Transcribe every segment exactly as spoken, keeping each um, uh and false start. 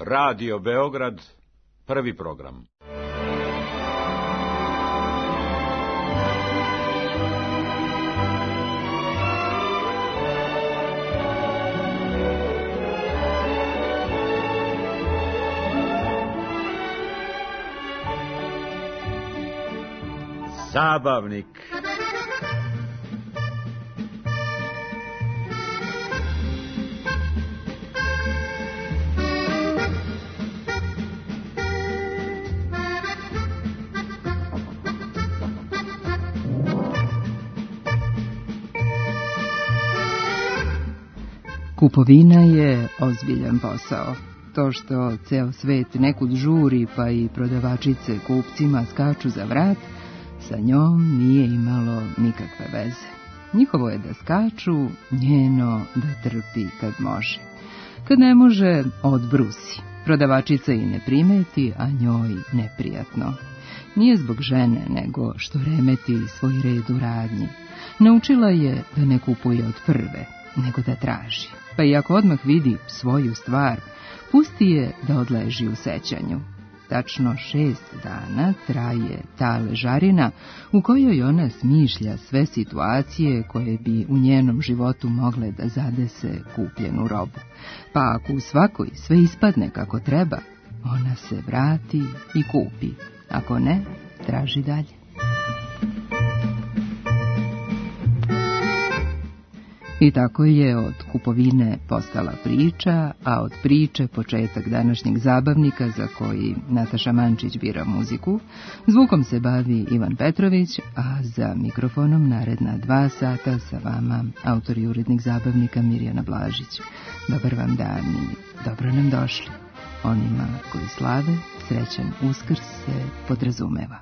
Radio Beograd, prvi program. Zabavnik. Kupovina je ozbiljan posao. To što ceo svet nekud žuri, pa i prodavačice kupcima skaču za vrat, sa njom nije imalo nikakve veze. Njihovo je da skaču, njeno da trpi kad može. Kad ne može, odbrusi. Prodavačica i ne primeti, a njoj neprijatno. Nije zbog žene, nego što remeti svoj red u radnji. Naučila je da ne kupuje od prve, nego da traži. Pa i ako odmah vidi svoju stvar, pusti je da odleži u sećanju. Tačno šest dana traje ta ležarina u kojoj ona smišlja sve situacije koje bi u njenom životu mogle da zadese kupljenu robu. Pa ako u svakoj sve ispadne kako treba, ona se vrati i kupi. Ako ne, traži dalje. I tako je od kupovine postala priča, a od priče početak današnjeg zabavnika za koji Nataša Mančić bira muziku. Zvukom se bavi Ivan Petrović, a za mikrofonom naredna dva sata sa vama autor i urednik zabavnika Mirjana Blažić. Dobar vam dan i dobro nam došli. Onima koji slave, srećan Uskrs se podrazumeva.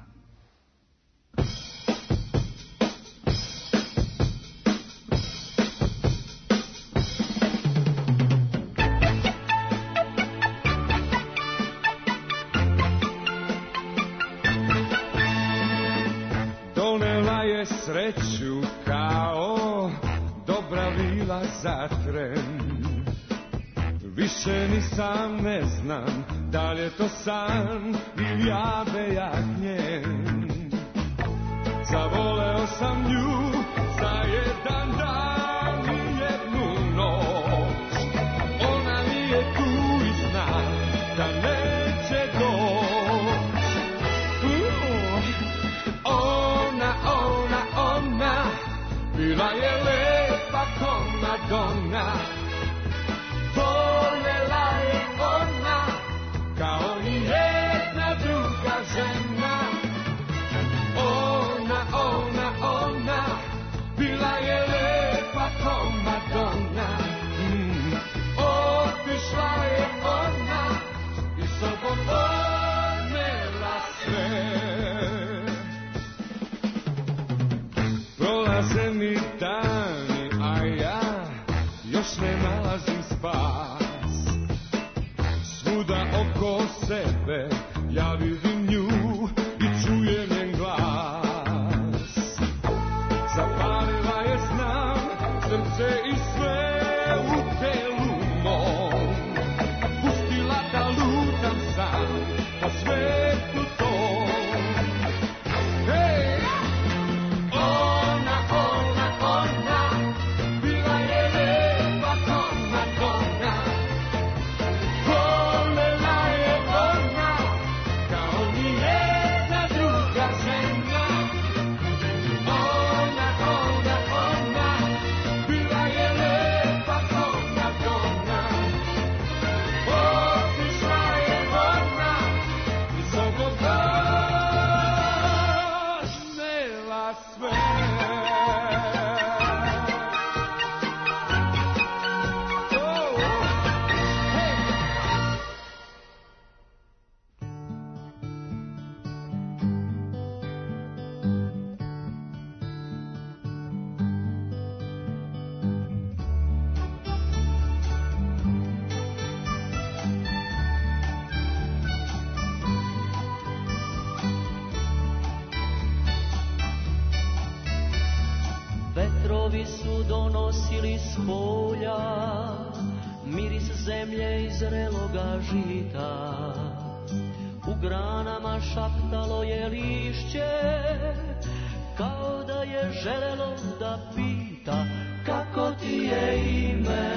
Sreću kao dobra vila za tren. Više ni sam ne znam da li je to san ili ja bejak njen. Zavoleo sam nju za jedan dan i jednu noć. Ona mi je tu i zna da neće doći. Bila je lepa ko Madonna, voljela je ona, kao ni jedna druga žena. Ona, ona, ona, bila je lepa ko Madonna. Mm. Otišla je ona i sobom odnela sve. Prolaze mi dani, a ja još ne nalazim spas. Svuda oko sebe ja vidim nju i čujem njen glas. Zapalila je znam srce i sve u telu mom. Pustila da lutam sam po svetu tom. Hej! Vetrovi su donosili s polja miris zemlje i zreloga žita. U granama šaptalo je lišće, kao da je želelo da pita kako ti je ime,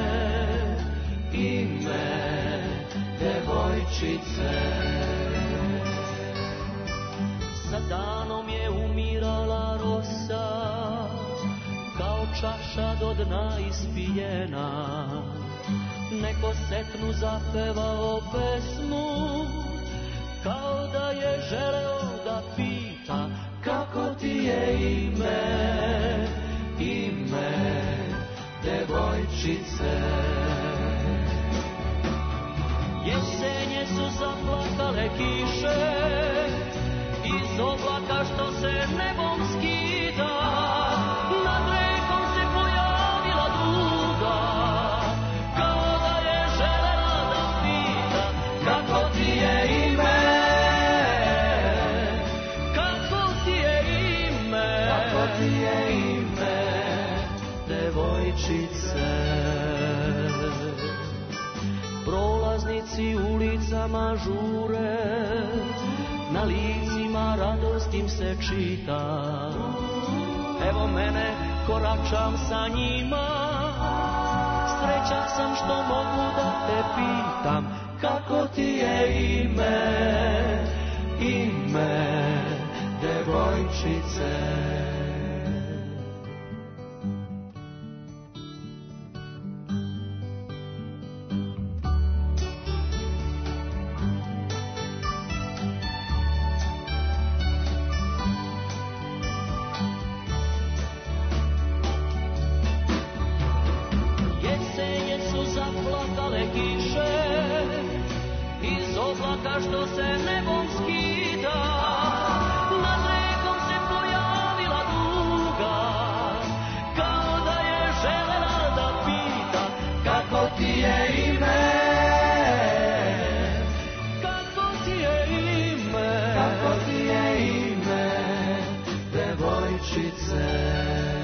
ime devojčice. Sa danom je umirala rosa, kao čaša do dna ispijena. Neko setnu zapevao pesmu, kao da je želeo da pita kako ti je ime, ime devojčice. Jesenje su zaplakale kiše, iz oblaka što se nebom skida, nad rekom se pojavila duga, kao da je želela da pita kako ti je ime, kako ti je ime, kako ti je ime devojčice. Prolaznici ulicama žure, na licima radost im se čita. Evo mene, koračam sa njima, srećan sam što mogu da te pitam kako ti je ime, ime devojčice. Što se nebom skida, nad rekom se pojavila duga, kao da je želela da pita kako ti je ime, kako ti je ime, kako ti je ime devojčice.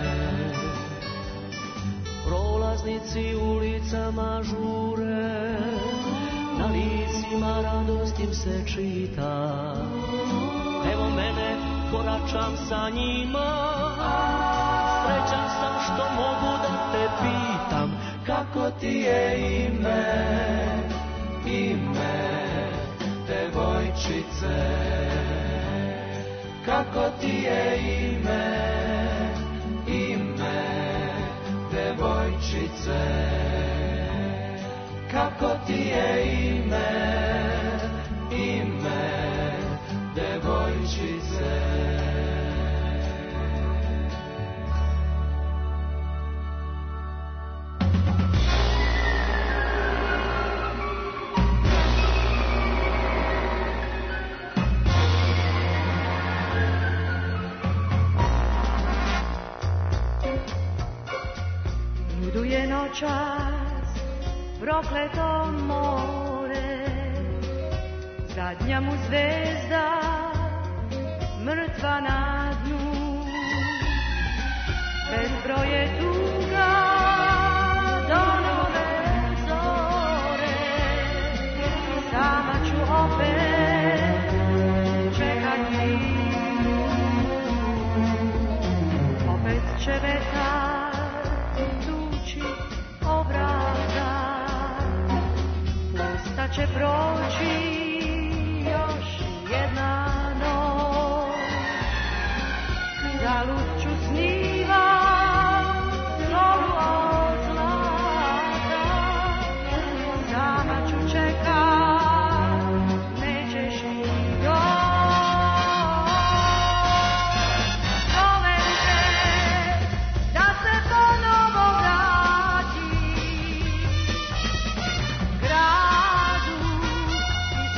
Prolaznici ulicama žure, na licima radost im se čita. Evo mene, koračam sa njima, srećan sam što mogu da te pitam kako ti je ime, ime devojčice. Kako ti je ime, ime devojčice. Kako ti je ime, ime devojčice. Buduje noćas prokleto more, zadnja mu zvezda mrtva na dnu. Bezbroj je tuga do nove zore, sama ću opet čekati. Opet će vetar tući obraza, pusta će proći još jedna noć. Zalud ću snivam zoru od zlata, sama ću čekat, nećeš mi doći. Zovem te da se ponovo vratim gradu iz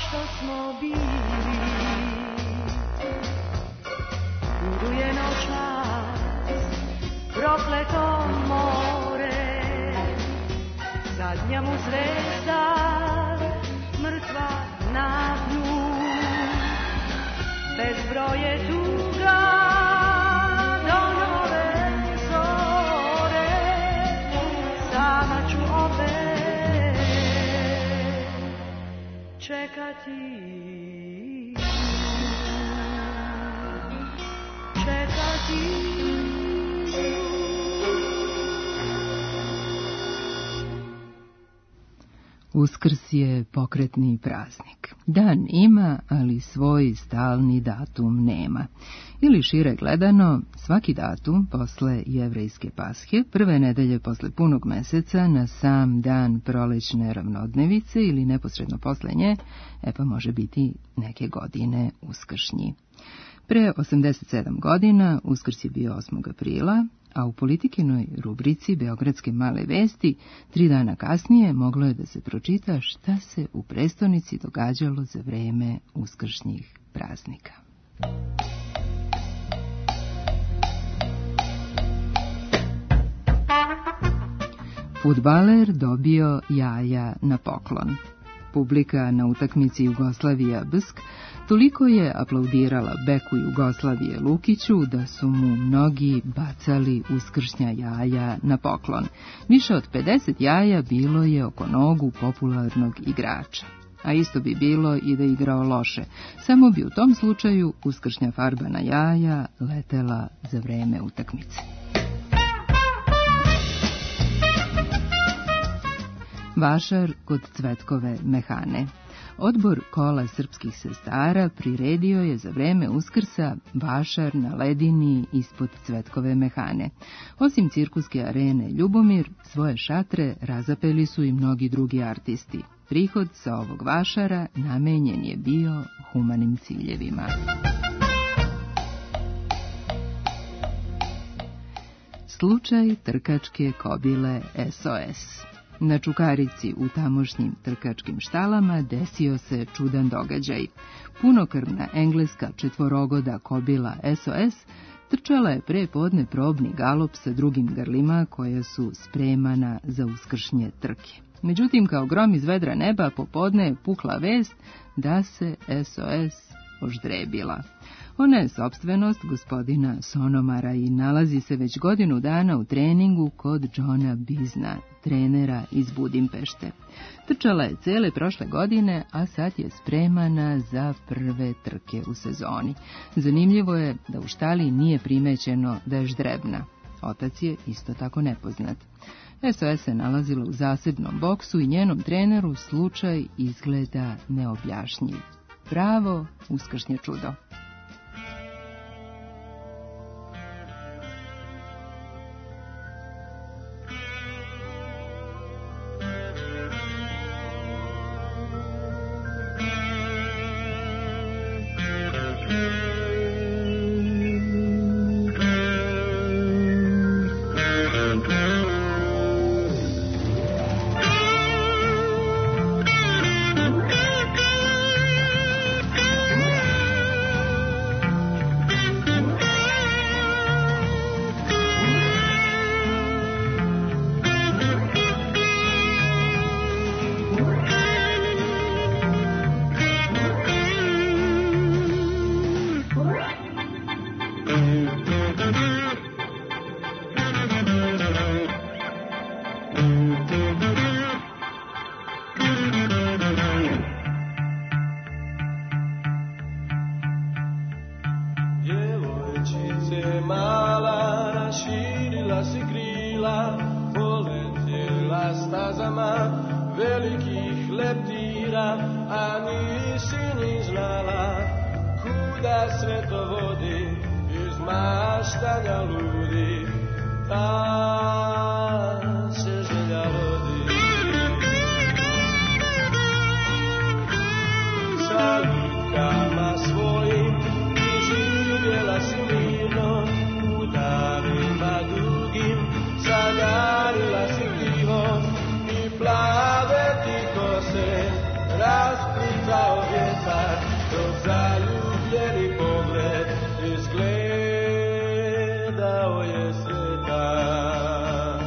što smo bili. Uduje noćas, prokleto more, zadnja mu zvezda, mrtva na dnu, bezbroj je tuga do nove zore, sama ću opet čekati, čekati. Uskrs je pokretni praznik. Dan ima, ali svoj stalni datum nema. Ili šire gledano, svaki datum posle jevrejske pashe, prve nedelje posle punog meseca, na sam dan prolećne ravnodnevice ili neposredno posle nje, e pa može biti neke godine uskršnji. Pre osamdeset sedam godina Uskrs je bio osmog aprila, a u Politikinoj rubrici Beogradske male vesti tri dana kasnije moglo je da se pročita šta se u prestonici događalo za vreme uskršnjih praznika. Fudbaler dobio jaja na poklon. Publika na utakmici Jugoslavija Bsk toliko je aplaudirala beku Jugoslavije Lukiću da su mu mnogi bacali uskršnja jaja na poklon. Više od pedeset jaja bilo je oko nogu popularnog igrača. A isto bi bilo i da igrao loše, samo bi u tom slučaju uskršnja farba na jaja letela za vreme utakmice. Vašar kod Cvetkove mehane. Odbor kola srpskih sestara priredio je za vreme Uskrsa vašar na ledini ispod Cvetkove mehane. Osim cirkuske arene Ljubomir, svoje šatre razapeli su i mnogi drugi artisti. Prihod sa ovog vašara namenjen je bio humanim ciljevima. Slučaj trkačke kobile S O S. Na Čukarici u tamošnjim trkačkim štalama desio se čudan događaj. Punokrvna engleska četvorogoda kobila S O S trčala je pre podne probni galop sa drugim grlima koja su spremana za uskršnje trke. Međutim, kao grom iz vedra neba, popodne je pukla vest da se S O S oždrebila. Ona je sopstvenost gospodina Sonomara i nalazi se već godinu dana u treningu kod Johna Bizna, trenera iz Budimpešte. Trčala je cele prošle godine, a sad je spremana za prve trke u sezoni. Zanimljivo je da u štali nije primećeno da je ždrebna. Otac je isto tako nepoznat. S O S se nalazila u zasebnom boksu i njenom treneru slučaj izgleda neobjašnjiv. Pravo uskršnje čudo. rasplitao vjetar, dok zaljubljeni pogled izgledao je svetar.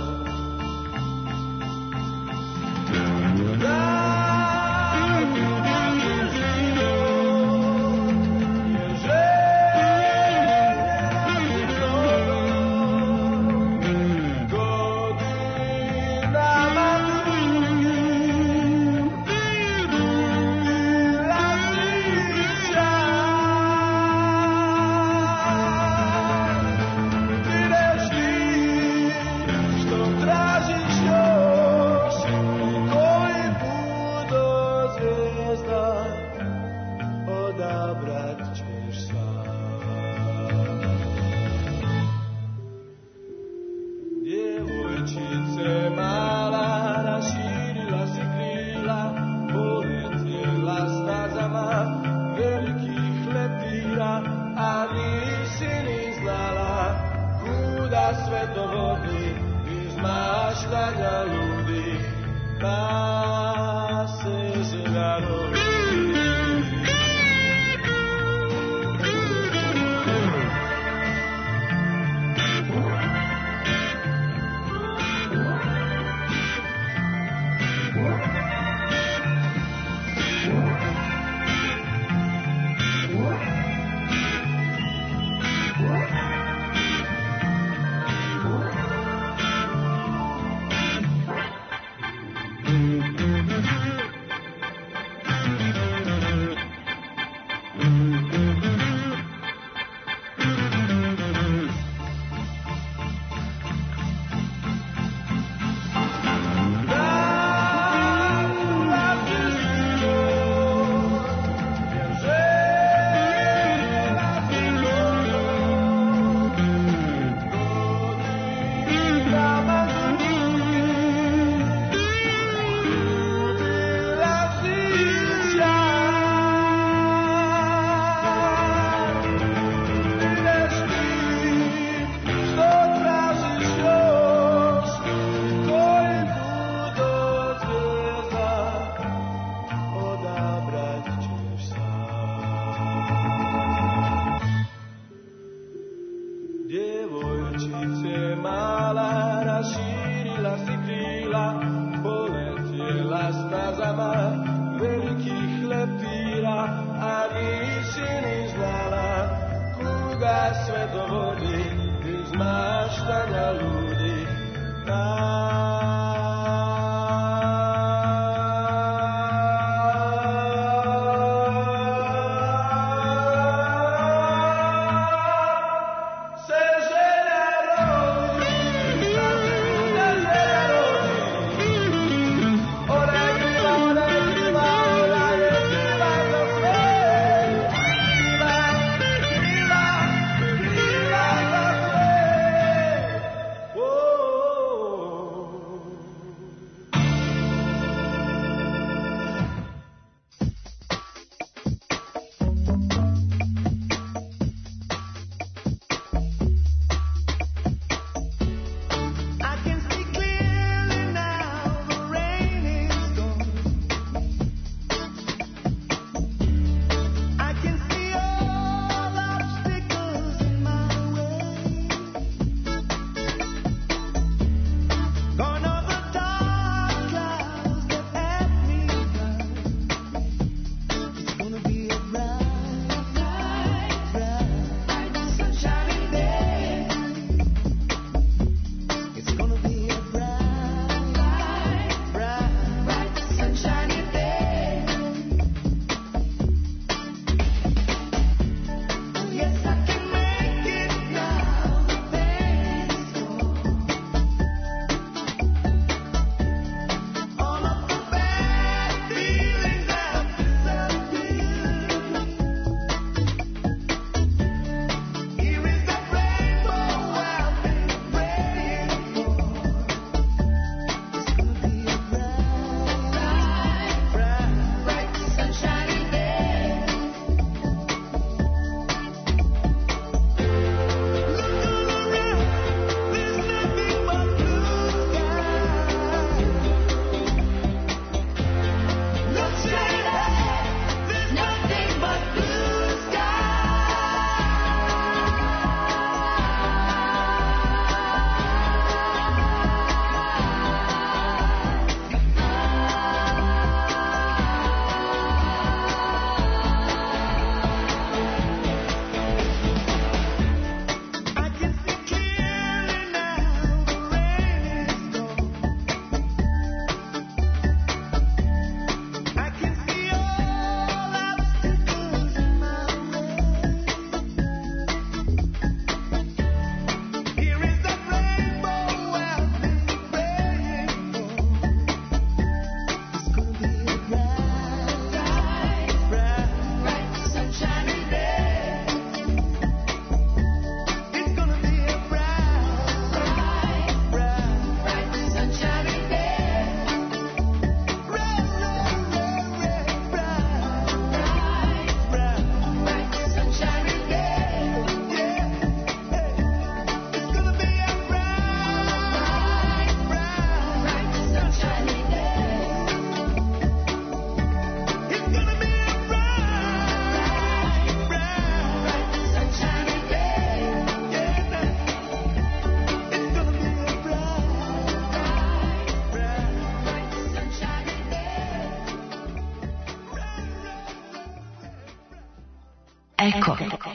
Eko.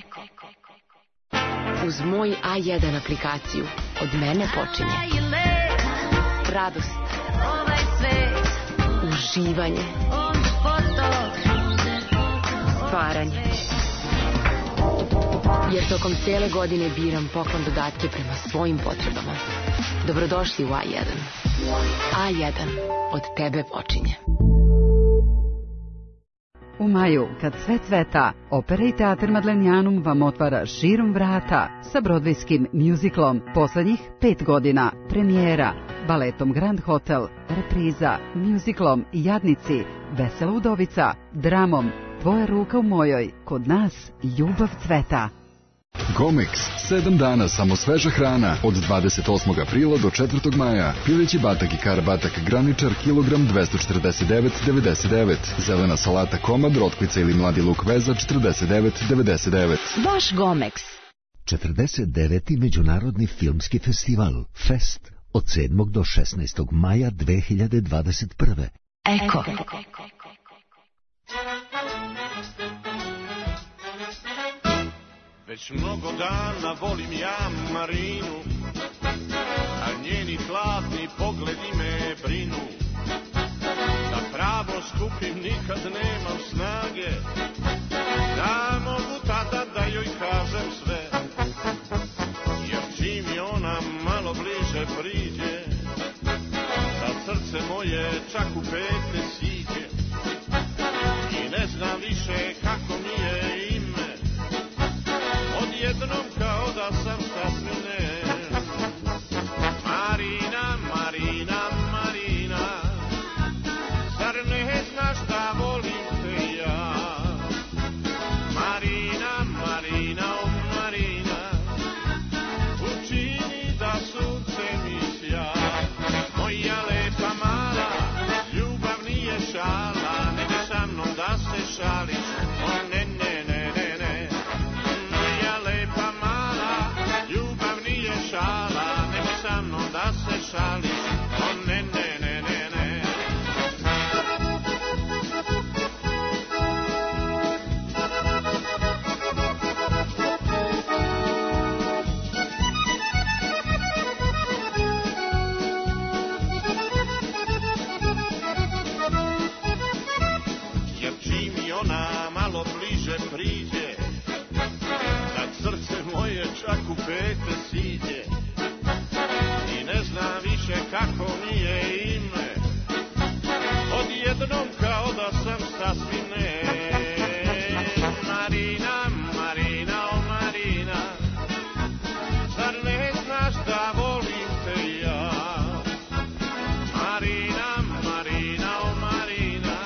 Uz moj A jedan aplikaciju od mene počinje radost, uživanje, stvaranje. Jer tokom cijele godine biram poklon dodatke prema svojim potrebama. Dobrodošli u A jedan. A jedan od tebe počinje. U maju, kad sve cveta, Opera i teatr Madlenjanum vam otvara širom vrata sa brodvejskim mjuziklom poslednjih pet godina, premijera, baletom Grand Hotel, repriza, mjuziklom Jadnici, Vesela udovica, dramom Tvoja ruka u mojoj, kod nas ljubav cveta. Gomex, sedam dana samo sveža hrana od dvadeset osmog aprila do četvrtog maja. Pileći batak i kara batak graničar kilogram dvesta četrdeset devet devedeset devet. Zelena salata komad, rotkvica ili mladi luk veza četrdeset devet devedeset devet. Baš Gomex. četrdeset deveti Međunarodni filmski festival Fest od sedmog do šesnaestog maja dve hiljade dvadeset prve. Eko. Već mnogo dana volim ja Marinu, a njeni hladni pogledi me brinu. Da pravo skupim nikad nemam snage, da mogu tada da joj kažem sve. Jer čim mi ona malo bliže priđe, da srce moje čak u pete siđe. I ne znam više kako mi je ime, odjednom kao da sam sasvim ne. Marina, Marina, Marina, zar ne znaš da volim te ja? Marina, Marina, o Marina, učini da sunce mi sja. Moja lepa mala, ljubav nije šala, nemoj sa mnom da se šališ, o ne, ne, ne, ne, ne. Moja lepa mala, ljubav nije šala, nemoj sa mnom da se šališ, o ne, ne, ne, ne, ne. Jer čim mi ona malo bliže priđe, tak srce moje čak u pete siđe. I ne znam više kako mi je ime, odjednom kao da sam sasvim ne. Marina, Marina, o Marina, zar ne znaš da volim te ja? Marina, Marina, o Marina,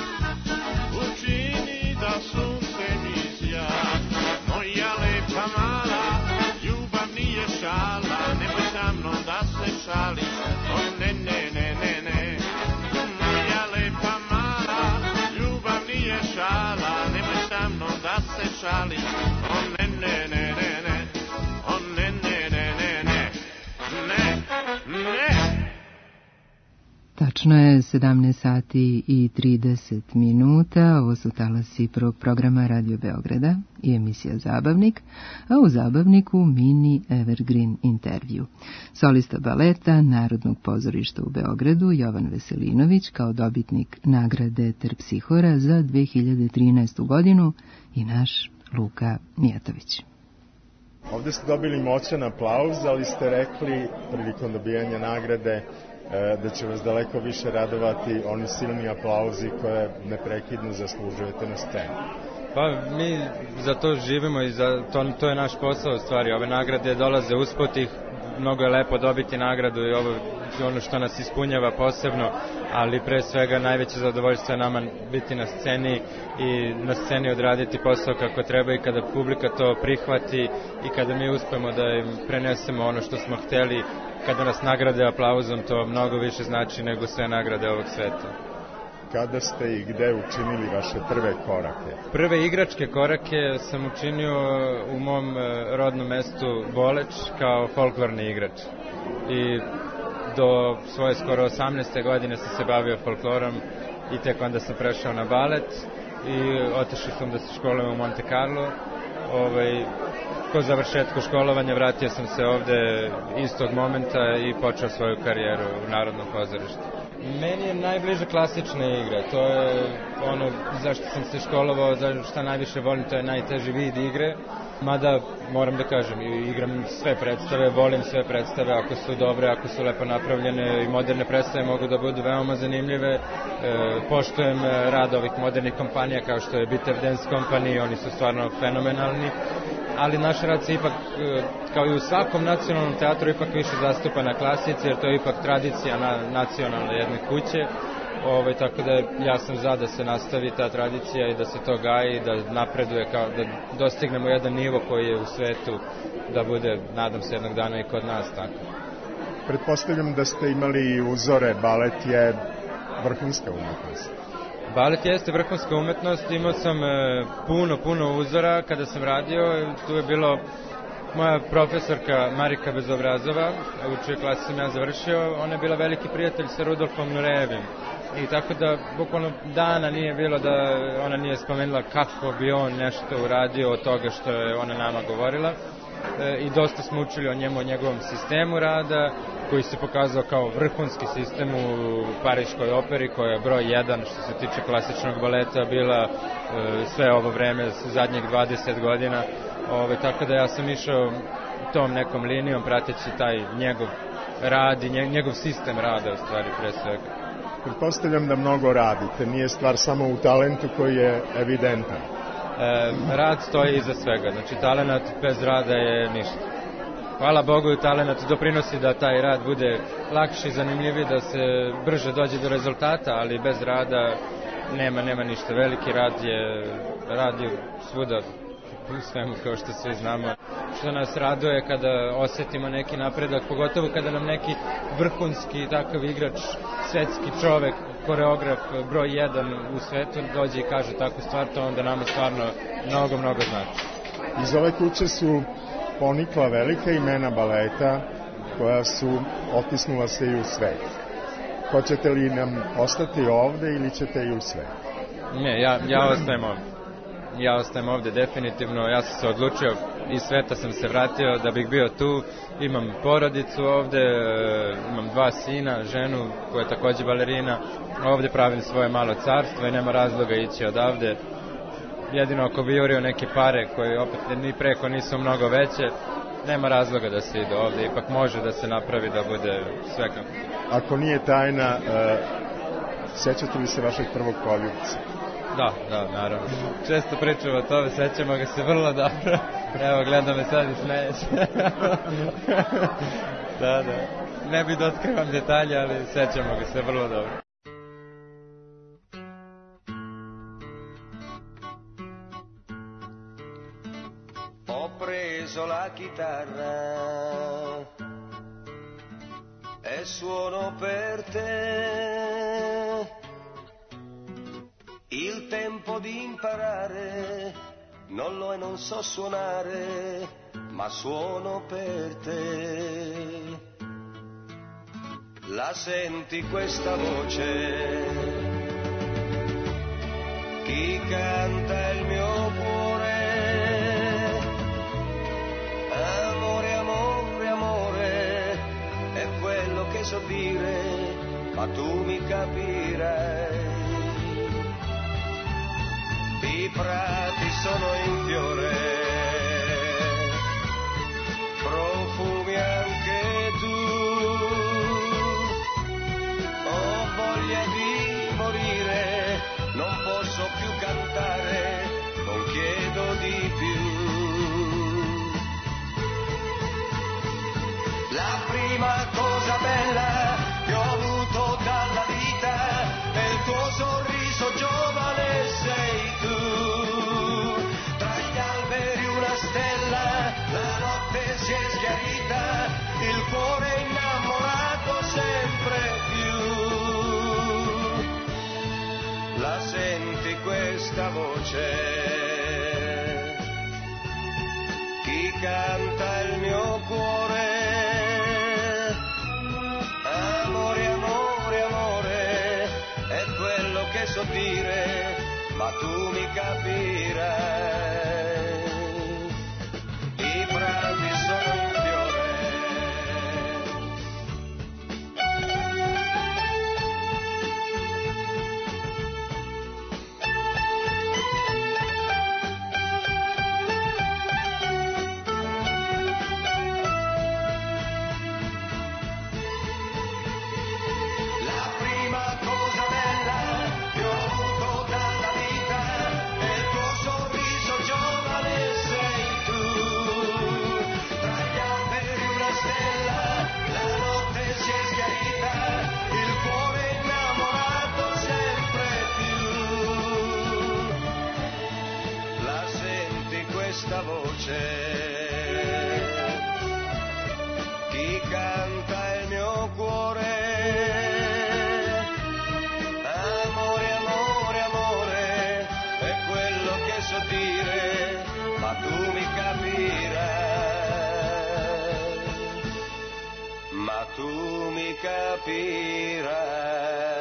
učini da sunce mi sja. Moja lepa mala, ljubav nije šala, nemoj sa mnom da se šališ, o ne, ne, ne, ne, ne. Moja lepa mala, ljubav nije šala, nemoj sa mnom da se šališ, o ne, ne, ne, ne, ne. O ne, ne, ne, ne, ne. Ne, ne. Tačno je sedamnaest sati i trideset minuta, ovo su talasi prvog programa Radio Beograda i emisija Zabavnik, a u Zabavniku mini Evergreen intervju. Solista baleta Narodnog pozorišta u Beogradu Jovan Veselinović kao dobitnik nagrade Terpsihora za dve hiljade trinaestu godinu i naš Luka Mijatović. Ovde ste dobili moćan aplauz, ali ste rekli prilikom dobijanja nagrade da će vas daleko više radovati oni silni aplauzi koje neprekidno zaslužujete na sceni. Pa mi za to živimo i za to, to je naš posao u stvari. Ove nagrade dolaze usput ih, mnogo je lepo dobiti nagradu i ovo ono što nas ispunjava posebno, ali pre svega najveće zadovoljstvo je nama biti na sceni i na sceni odraditi posao kako treba i kada publika to prihvati i kada mi uspemo da im prenesemo ono što smo hteli, kada nas nagrade aplauzom, to mnogo više znači nego sve nagrade ovog sveta. Kada ste i gde učinili vaše prve korake? Prve igračke korake sam učinio u mom rodnom mestu Boleč kao folklorni igrač. I do svoje skoro osamnaeste godine sam se bavio folklorom i tek onda sam prešao na balet. i otišao sam da se školujem u Monte Carlo. Ovaj, po završetku školovanja vratio sam se ovde istog momenta i počeo svoju karijeru u Narodnom pozorištu. Meni je najbliže klasična igra, to je ono zašto sam se školovao, za šta najviše volim, to je najteži vid igre. Mada, moram da kažem, igram sve predstave, volim sve predstave, ako su dobre, ako su lepo napravljene i moderne predstave mogu da budu veoma zanimljive. E, poštujem rad ovih modernih kompanija kao što je Bitter Dance Company, oni su stvarno fenomenalni, ali naš rad se ipak, kao i u svakom nacionalnom teatru, ipak više zastupa na klasici, jer to je ipak tradicija na, nacionalne jedne kuće. Ovaj, tako da ja sam za da se nastavi ta tradicija i da se to gaji, da napreduje, kao da dostignemo jedan nivo koji je u svetu, da bude, nadam se, jednog dana i kod nas tako. Pretpostavljam da ste imali uzore, balet je vrhunska umetnost. Balet jeste vrhunska umetnost, imao sam e, puno, puno uzora kada sam radio, tu je bilo moja profesorka Marika Bezobrazova, u čijoj klasi sam ja završio, ona je bila veliki prijatelj sa Rudolfom Nurejevim. I tako da, bukvalno dana nije bilo da ona nije spomenula kako bi on nešto uradio od toga što je ona nama govorila. E, I dosta smo učili o njemu, o njegovom sistemu rada, koji se pokazao kao vrhunski sistem u Pariškoj operi, koja je broj jedan što se tiče klasičnog baleta bila e, sve ovo vreme, zadnjih dvadeset godina. Ove, tako da ja sam išao tom nekom linijom, prateći taj njegov rad i njegov sistem rada, u stvari, pre svega. Pretpostavljam da mnogo radite, nije stvar samo u talentu koji je evidentan. E, rad stoji iza svega, znači talenat bez rada je ništa. Hvala Bogu, talenat doprinosi da taj rad bude lakši, zanimljiviji, da se brže dođe do rezultata, ali bez rada nema, nema ništa. Veliki rad je, rad je svuda, u svemu, kao što svi znamo. Što nas raduje kada osetimo neki napredak, pogotovo kada nam neki vrhunski takav igrač, svetski čovek, koreograf, broj jedan u svetu dođe i kaže takvu stvar, to onda nama stvarno mnogo, mnogo znači. Iz ove kuće su ponikla velika imena baleta koja su otisnula se i u svet. Hoćete li nam ostati ovde ili ćete i u svet? Ne, ja, ja ostajem ovde. Ja ostajem ovde definitivno, ja sam se odlučio, iz sveta sam se vratio da bih bio tu, imam porodicu ovde, imam dva sina, ženu koja je takođe balerina, ovde pravim svoje malo carstvo i nema razloga ići odavde. Jedino ako bi jurio neke pare koje opet ni preko nisu mnogo veće, nema razloga da se ide ovde, ipak može da se napravi da bude sve kako. Ako nije tajna, uh, sećate li se vašeg prvog poljubca? Da, da, naravno. Često pričamo o tome, sećamo ga se vrlo dobro. Evo, gleda me sad i smeje se. Da, da. Ne bi da otkrivam detalje, ali sećamo ga se vrlo dobro. Ho preso la chitarra e suono per te. Il tempo di imparare non lo e non so suonare, ma suono per te. La senti questa voce? Chi canta il mio cuore? Amore, amore, amore, è quello che so dire, ma tu mi capirai. I prati sono in fiore, profumi anche tu. Ho voglia di morire, non posso più cantare, non chiedo di più. La prima cosa bella che ho avuto dalla vita è il tuo sorriso giovane, sei tu. Tra gli alberi una stella, la notte si è schiarita, il cuore innamorato sempre più. La senti questa voce? Chi canta il mio cuore? Amore, amore, amore, è quello che so dire, ma tu mi capirai, i prati sono un fiore. Chi canta il mio cuore, amore, amore, amore, è quello che so dire, ma tu mi capirai, ma tu mi capirai.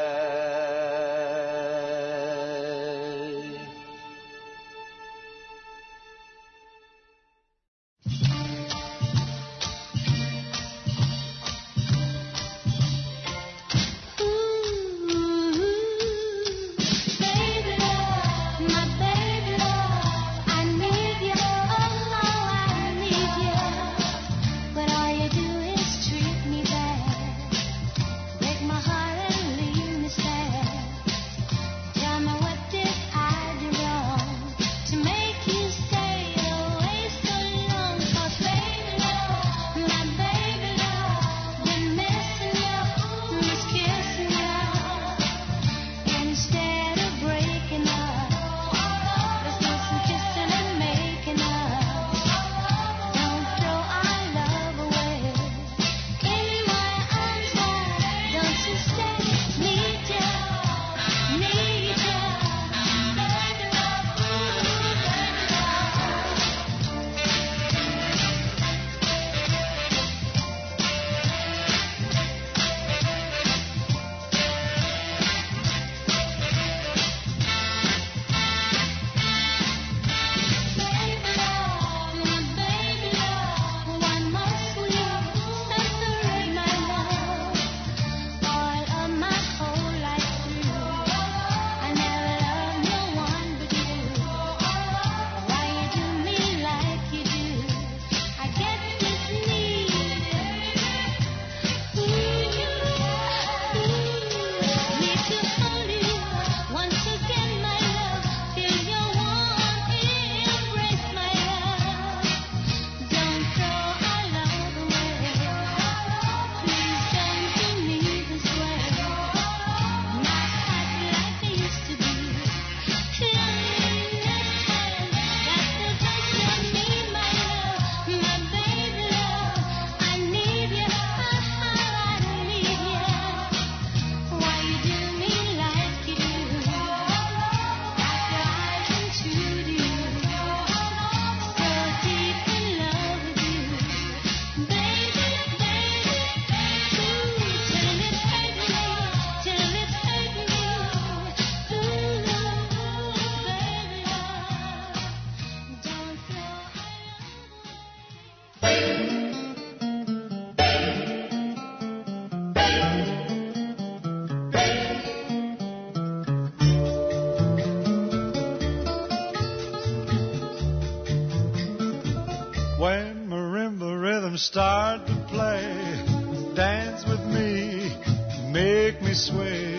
When marimba rhythms start to play, dance with me, make me sway,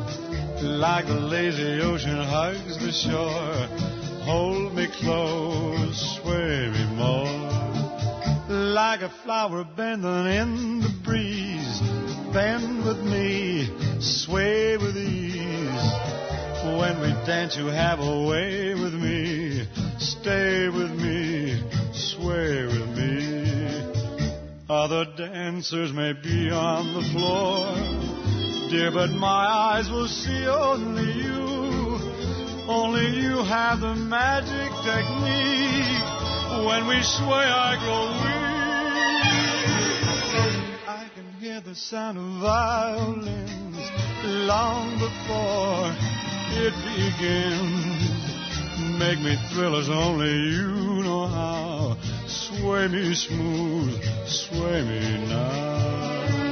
like the lazy ocean hugs the shore. Hold me close, sway me more, like a flower bending in the breeze. Bend with me, sway with ease. When we dance, you have a way with me. Stay with me, sway with me. Other dancers may be on the floor, dear, but my eyes will see only you. Only you have the magic technique. When we sway, I grow weak. I can hear the sound of violins long before it begins. make me thrill as only you know how. Sway me smooth, sway me now.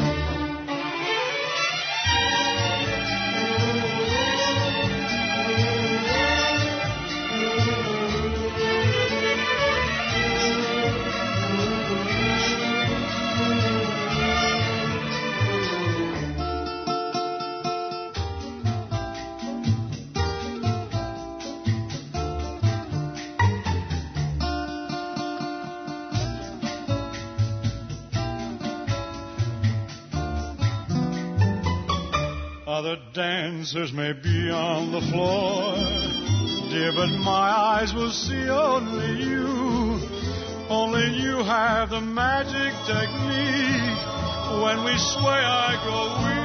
Other dancers may be on the floor, dear, but my eyes will see only you. Only you have the magic technique. When we sway, I grow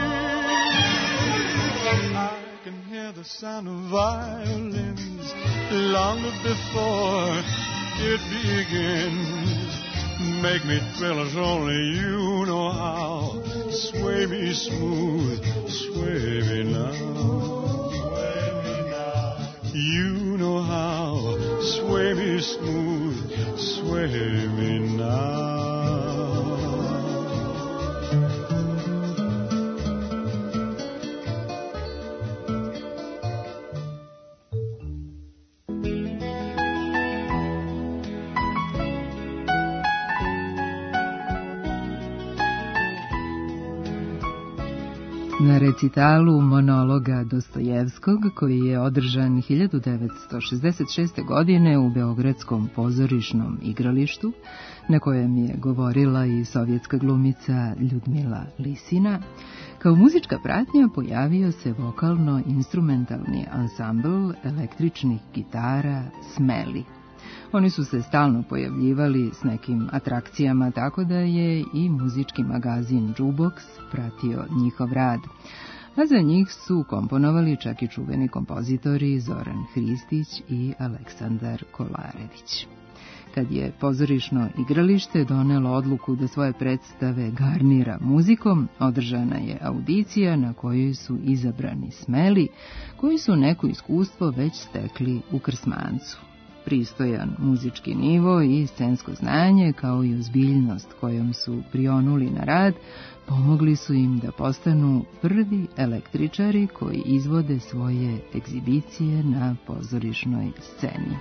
weak. I can hear the sound of violins long before it begins. Make me thrill as only you know how. Sway me smooth, sway me now. Sway me now. You know how. Sway me smooth, sway me now. Na recitalu monologa Dostojevskog, koji je održan hiljadu devetsto šezdeset šeste. godine u Beogradskom pozorišnom igralištu, na kojem je govorila i sovjetska glumica Ljudmila Lisina, kao muzička pratnja pojavio se vokalno-instrumentalni ansambl električnih gitara Smeli. Oni su se stalno pojavljivali s nekim atrakcijama, tako da je i muzički magazin Jukebox pratio njihov rad. A za njih su komponovali čak i čuveni kompozitori Zoran Hristić i Aleksandar Kolarević. Kad je pozorišno igralište donelo odluku da svoje predstave garnira muzikom, održana je audicija na kojoj su izabrani Smeli, koji su neko iskustvo već stekli u Krsmancu. Pristojan muzički nivo i scensko znanje, kao i ozbiljnost kojom su prionuli na rad, pomogli su im da postanu prvi električari koji izvode svoje egzibicije na pozorišnoj sceni.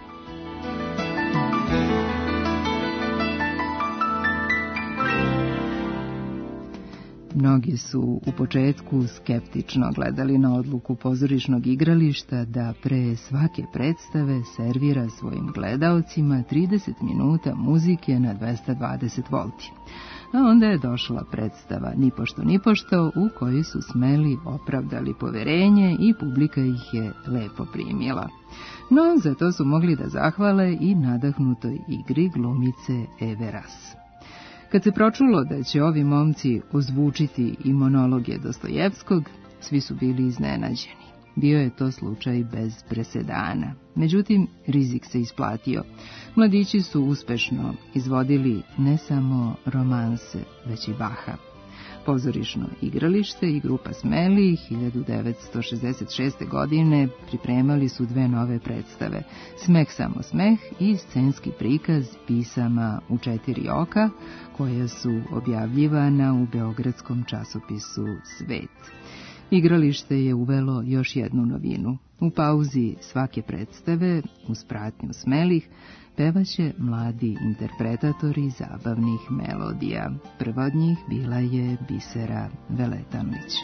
Mnogi su u početku skeptično gledali na odluku pozorišnog igrališta da pre svake predstave servira svojim gledaocima trideset minuta muzike na dvesta dvadeset volti. A onda je došla predstava Nipošto nipošto, u kojoj su Smeli opravdali poverenje i publika ih je lepo primila. No, za to su mogli da zahvale i nadahnutoj igri glumice Eve Ras. Kad se pročulo da će ovi momci ozvučiti i monologe Dostojevskog, svi su bili iznenađeni. Bio je to slučaj bez presedana. Međutim, rizik se isplatio. Mladići su uspešno izvodili ne samo romanse, već i Baha. Pozorišno igralište i grupa Smeli hiljadu devetsto šezdeset šeste. godine pripremali su dve nove predstave, Smeh samo smeh i scenski prikaz pisama u četiri oka, koja su objavljivana u beogradskom časopisu Svet. Igralište je uvelo još jednu novinu. U pauzi svake predstave, uz pratnju Smelih, pevaće mladi interpretatori zabavnih melodija. Prva od njih bila je Bisera Veletanlić.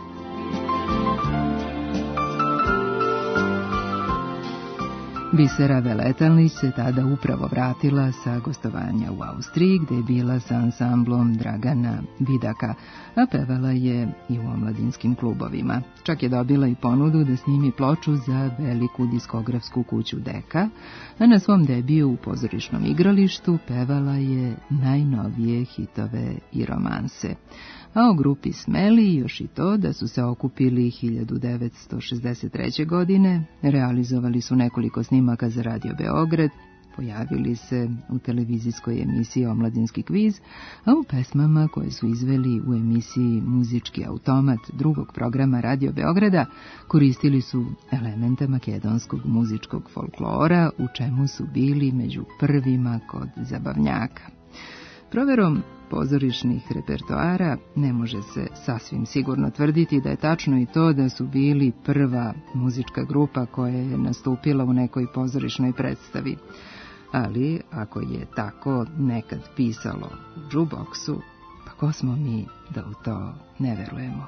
Bisera Veletanlić se tada upravo vratila sa gostovanja u Austriji, gde je bila sa ansamblom Dragana Vidaka, a pevala je i u omladinskim klubovima. Čak je dobila i ponudu da snimi ploču za veliku diskografsku kuću Deka, a na svom debiju u pozorišnom igralištu pevala je najnovije hitove i romanse. A o grupi Smeli još i to da su se okupili hiljadu devetsto šezdeset treće. godine, realizovali su nekoliko snimaka za Radio Beograd pojavili se u televizijskoj emisiji Omladinski kviz, a u pesmama koje su izveli u emisiji Muzički automat drugog programa Radio Beograda koristili su elemente makedonskog muzičkog folklora, u čemu su bili među prvima kod zabavnjaka. Proverom pozorišnih repertoara ne može se sasvim sigurno tvrditi da je tačno i to da su bili prva muzička grupa koja je nastupila u nekoj pozorišnoj predstavi. Ali, ako je tako nekad pisalo u džuboksu, pa ko smo mi da u to ne verujemo?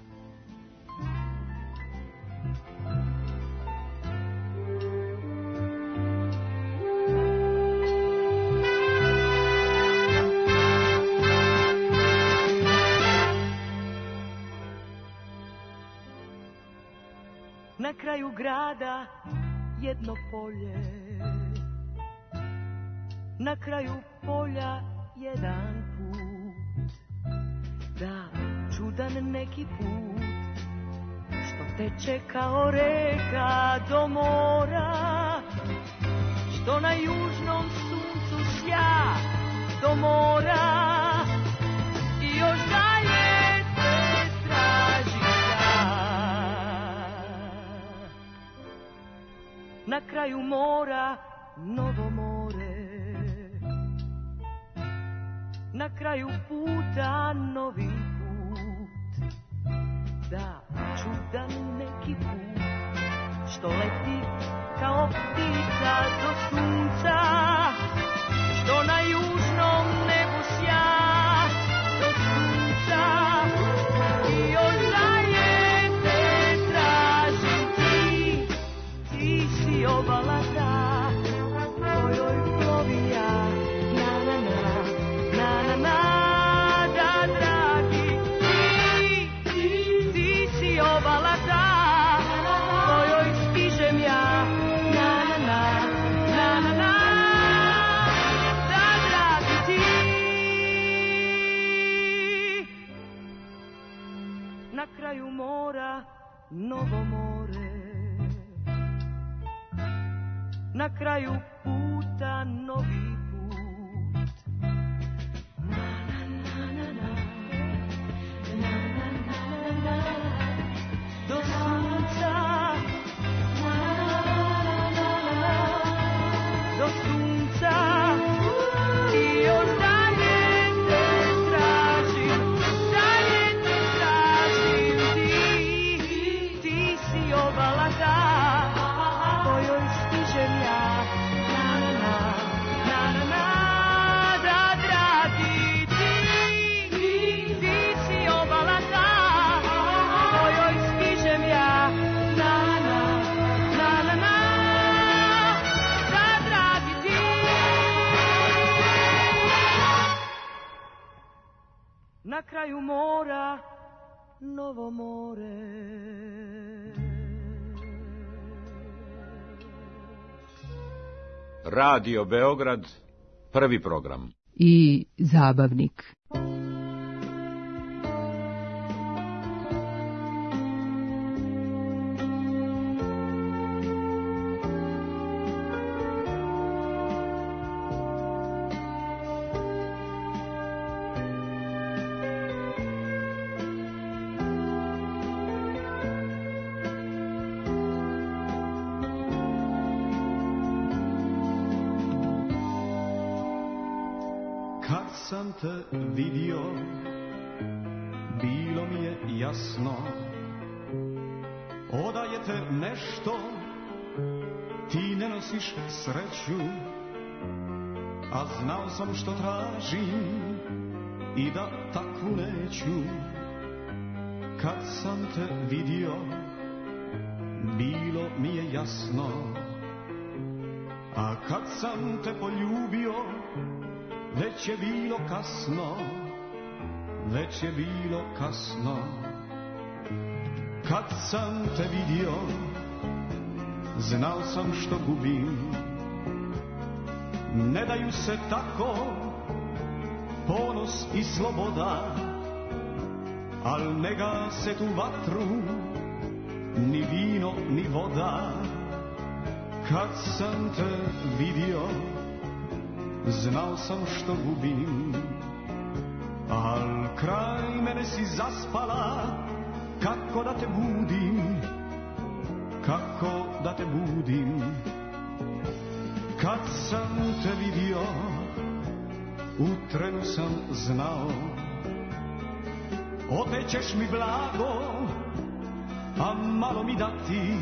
Na kraju grada jedno polje, na kraju polja jedan put, da čudan neki put, što teče kao reka do mora, što na južnom suncu sja do mora, i još dalje se traži na kraju mora novo more, na kraju puta novi put, da čudan neki put, što leti kao ptica do sunca, što na južnom nebu sja do sunca, i još dalje te tražim ti, ti si obala ta, kojoj plovim ja, na na na, na na na, da dragi, ti, ti, ti si obala ta, kojoj stižem ja, na na na, na na na, da dragi ti. Na kraju mora novo more, na kraju puta novi put, na na na na na, na na na na, do sunca, na na na na, do sunca, i još dalje te tražim, dalje te tražim, ti, ti si obala ta, kojoj stižem ja, na na na, na na na, da dragi ti, ti si obala ta, kojoj stižem ja, na na na, na na na, da dragi ti. Na kraju mora novo more. Radio Beograd, prvi program. I zabavnik. Sam te vidio, bilo mi je jasno, odaje te nešto, ti ne nosiš sreću, a znao sam što tražim i da takvu neću. Kad sam te vidio, bilo mi je jasno, a kad sam te poljubio, već je bilo kasno, već je bilo kasno. Kad sam te vidio, znao sam što gubim. Ne daju se tako ponos i sloboda, al ne gase tu vatru ni vino ni voda. Kad sam te vidio, znao sam što gubim, al kraj mene si zaspala, kako da te budim, kako da te budim. Kad sam te vidio, u trenu sam znao, otećeš mi blago, a malo mi dati,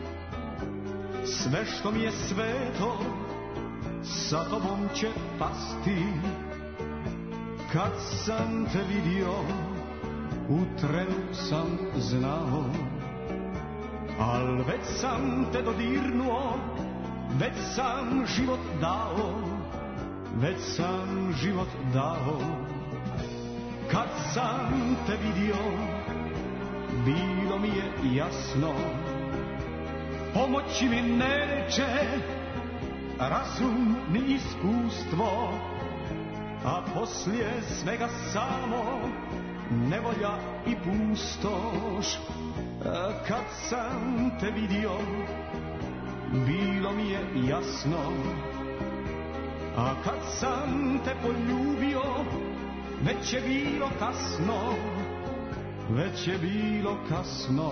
sve što mi je sveto, sa tobom će pasti. Kad sam te vidio, u trenu sam znao, al već sam te dodirnuo, već sam život dao, već sam život dao. Kad sam te vidio, bilo mi je jasno, pomoći mi neće razum ni iskustvo, a poslije svega samo nevolja i pustoš. Kad sam te vidio, bilo mi je jasno, a kad sam te poljubio, već je bilo kasno, već je bilo kasno.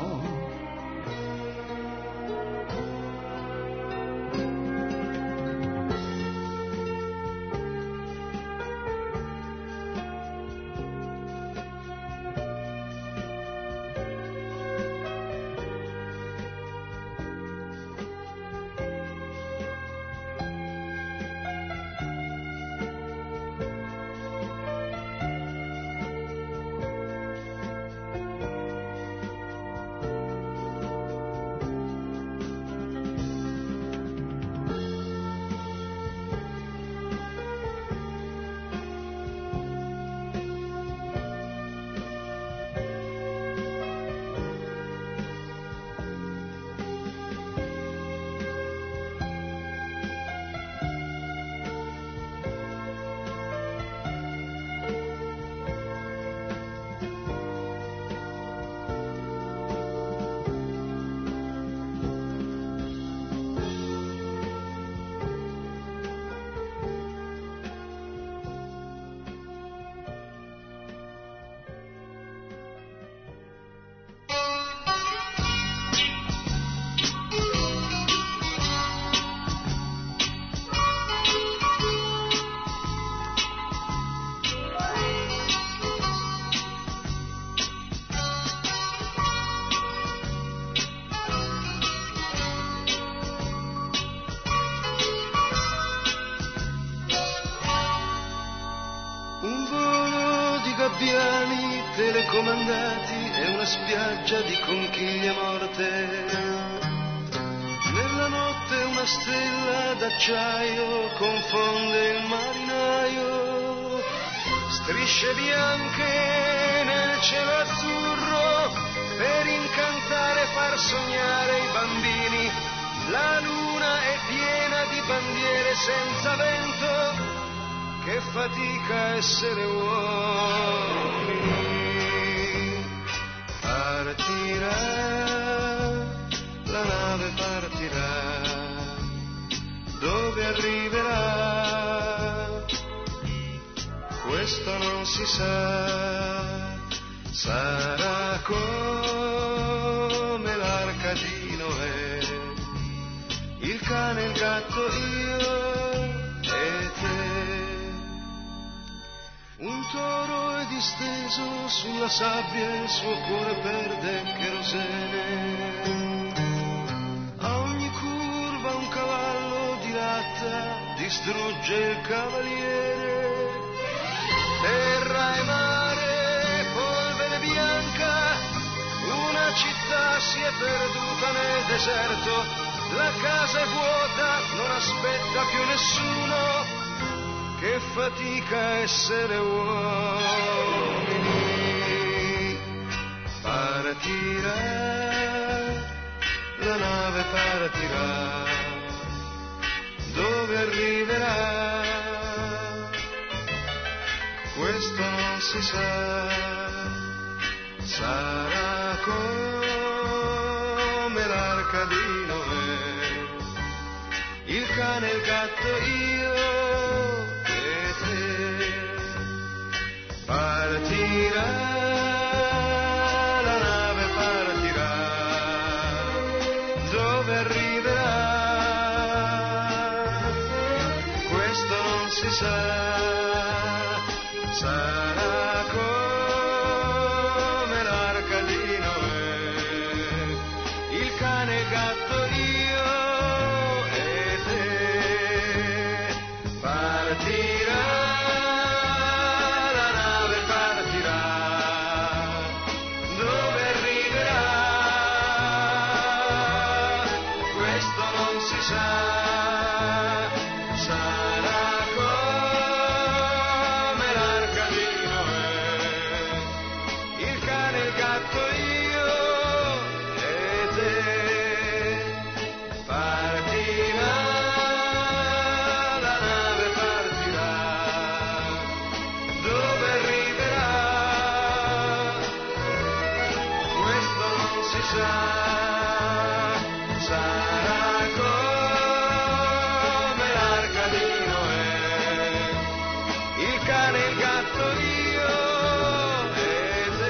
Telecomandati e una spiaggia di conchiglie morte. Nella notte una stella d'acciaio confonde il marinaio. Strisce bianche nel cielo azzurro per incantare e far sognare i bambini. La luna è piena di bandiere senza vento, che fatica essere uomini. Partirà, la nave partirà, dove arriverà, questo non si sa, sarà come l'arca di Noè, il cane, il gatto, io e te. Un toro è disteso sulla sabbia, il suo cuore perde cherosene. A ogni curva un cavallo dilatta, distrugge il cavaliere. Terra e mare, polvere bianca, una città si è perduta nel deserto. La casa è vuota, non aspetta più nessuno. Che fatica essere uomini. Partirà, la nave partirà, dove arriverà, questo non si sa, sarà come l'arca di Noè, cane, il gatto, io e te. Partirà, la nave partirà, dove arriverà, questo non si sa, sarà come l'arca di Noè, il cane, il gatto, io e te. Partirà, la nave partirà, dove arriverà, questo non si sa, sarà come l'arca di Noè, il cane, il gatto, io e te. Partirà, la nave partirà, dove arriverà, questo non si sa, sarà come l'arca di Noè, il cane, il gatto, io e te.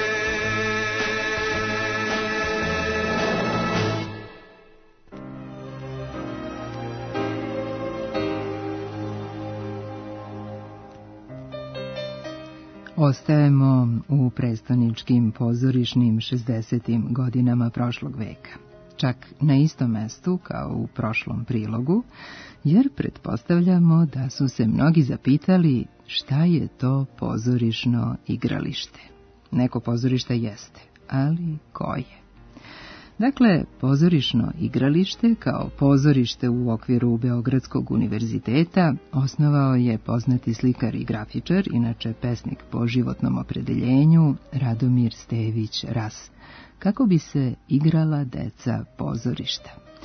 Ostajemo u prestoničkim pozorišnim šezdesetim godinama prošlog veka. Čak na istom mestu kao u prošlom prilogu, jer pretpostavljamo da su se mnogi zapitali šta je to pozorišno igralište. Neko pozorište jeste, ali koje? Dakle, pozorišno igralište kao pozorište u okviru Beogradskog univerziteta osnovao je poznati slikar i grafičar, inače pesnik po životnom opredeljenju, Radomir Stević Ras, kako bi se igrala deca pozorišta.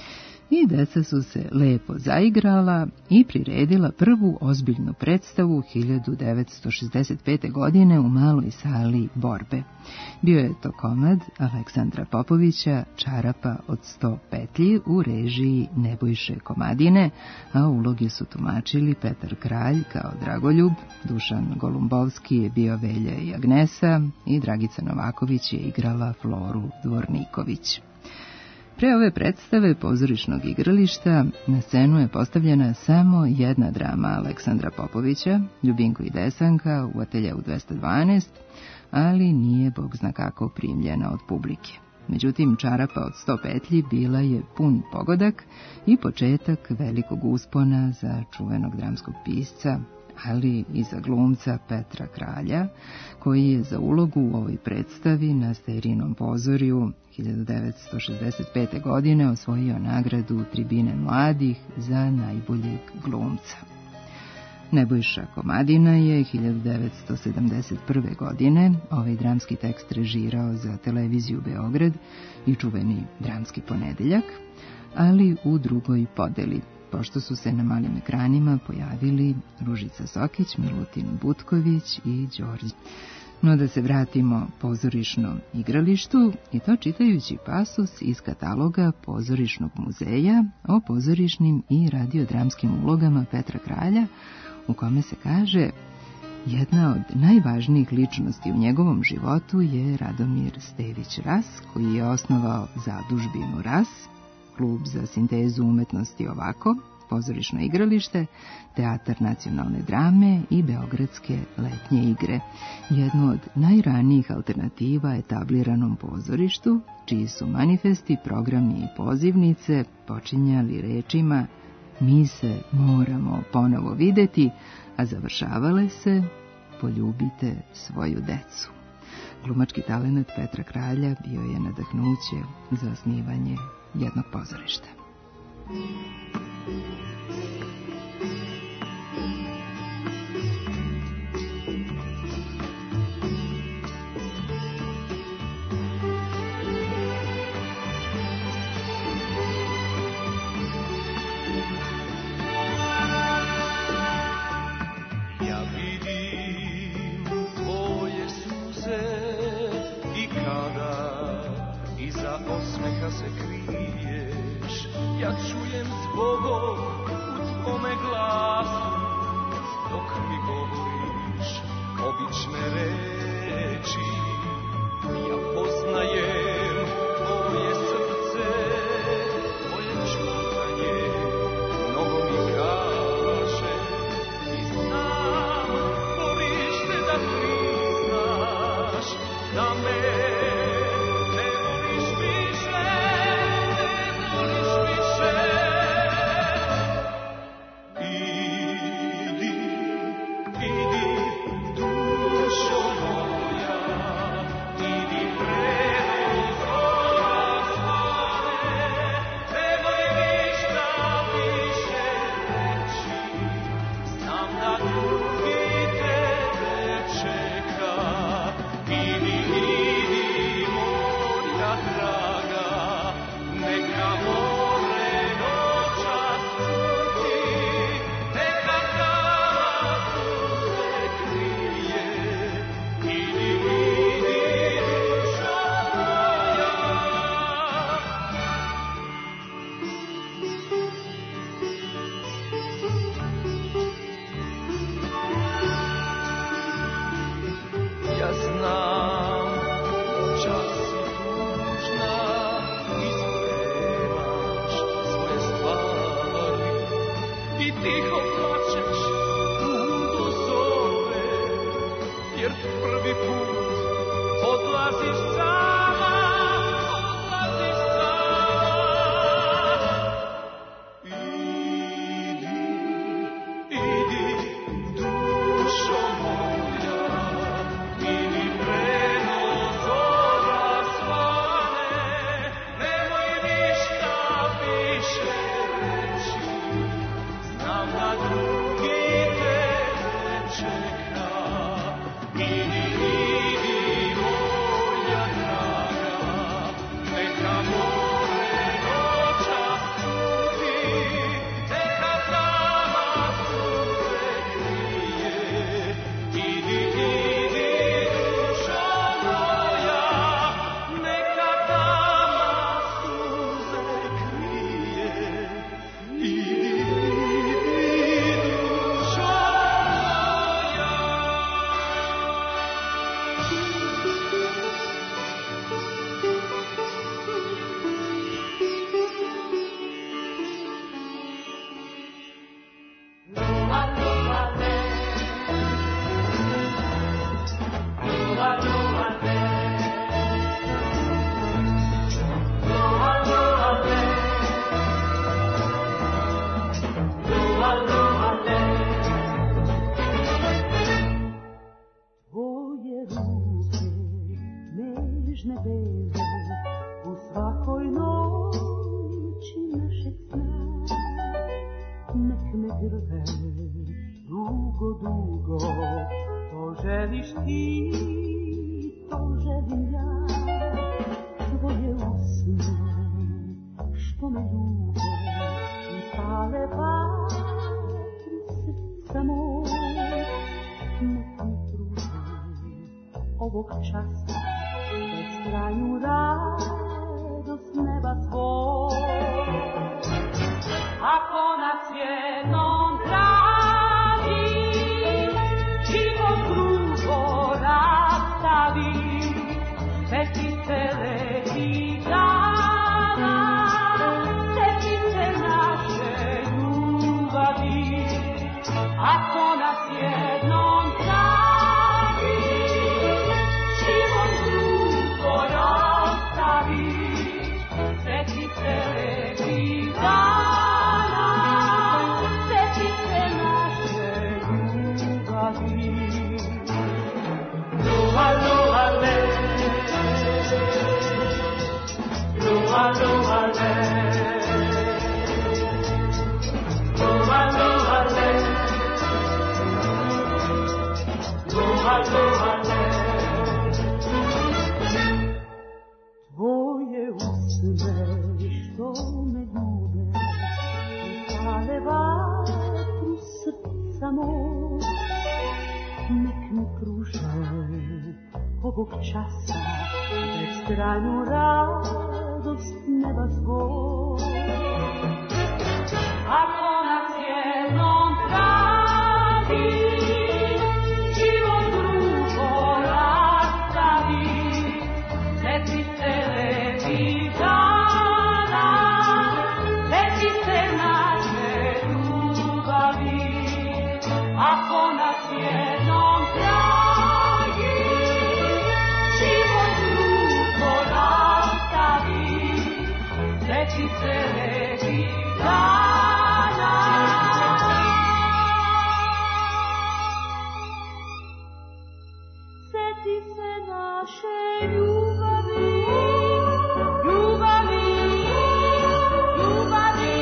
I deca su se lepo zaigrala i priredila prvu ozbiljnu predstavu hiljadu devetsto šezdeset pete. godine u maloj sali Borbe. Bio je to komad Aleksandra Popovića, Čarapa od sto petlji u režiji Nebojše Komadine, a uloge su tumačili Petar Kralj kao Dragoljub, Dušan Golumbovski je bio Velja i Agnesa i Dragica Novaković je igrala Floru Dvorniković. Pre ove predstave pozorišnog igrališta na scenu je postavljena samo jedna drama Aleksandra Popovića, Ljubinko i Desanka u ateljeu dvesta dvanaest, ali nije bog zna kako primljena od publike. Međutim, Čarapa od sto petlji bila je pun pogodak i početak velikog uspona za čuvenog dramskog pisca, ali i za glumca Petra Kralja, koji je za ulogu u ovoj predstavi na Sterinom pozorju hiljadu devetsto šezdeset pete. godine osvojio nagradu Tribine mladih za najboljeg glumca. Nebojša Komadina je hiljadu devetsto sedamdeset prve. godine ovaj dramski tekst režirao za televiziju Beograd i čuveni Dramski ponedeljak, ali u drugoj podeli, pošto su se na malim ekranima pojavili Ružica Sokić, Milutin Butković i Đorđe. No da se vratimo pozorišnom igralištu, i to čitajući pasus iz kataloga Pozorišnog muzeja o pozorišnim i radiodramskim ulogama Petra Kralja, u kome se kaže: jedna od najvažnijih ličnosti u njegovom životu je Radomir Stević Ras, koji je osnovao zadužbinu Ras, klub za sintezu umetnosti Ovako, pozorišno igralište, Teatar nacionalne drame i Beogradske letnje igre, jednu od najranijih alternativa etabliranom pozorištu, čiji su manifesti, programi i pozivnice počinjali rečima "mi se moramo ponovo videti", a završavale se "poljubite svoju decu". Glumački talenat Petra Kralja bio je nadahnuće za osnivanje jednog pozorišta. Ja vidim tvoje suze i kada iza osmeha se kriješ, ja čujem zbogom tiho plačeš do zore, jer prvi put odlaziš sama, odlaziš sama. Idi, idi, dušo moja, idi preno zora svane, nemoj ništa više reći, znam da drugi te čeka. Idi, idi, moja draga, neka more noćas čuti, neka tama suze krije. Idi, idi, dušo moja, neka tama suze krije. Idi, idi, dušo moja. Tvoje ruke, nežne bele, u svakoj noći našeg sna, nek me grle dugo, dugo, to želiš ti, to želim ja. Tvoje usne, što me ljube i pale vatri srca moje, nek mi pruže ovog časa beskrajnu radost neba svoj. Ako nas jednom traži, život drugo rastavi, petice lepih dana, petice naše ljubavi. Ako nas jednom traži, život drugo rastavi, petice lepih dana, petice naše ljubavi. Lua, lua, le, lua, lua, le, lua, lua, le, lua, lua, le. Tvoje usne, što me ljube, upale vatru srca moj, nek mi pruže ovog časa beskrajnu radost neba svoj. Ako nas jednom traži, život drugo rastavi, petice lepih dana, petice naše ljubavi. Ako nas jednom traži, život drugo rastavi, petice lepih dana. Seti se naše ljubavi, ljubavi, ljubavi.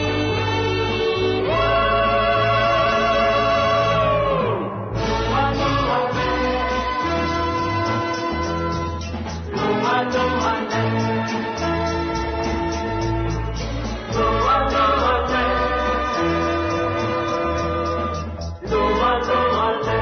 Lua, lua, le, lua, lua, le, lua, lua, le, lua, lua, le.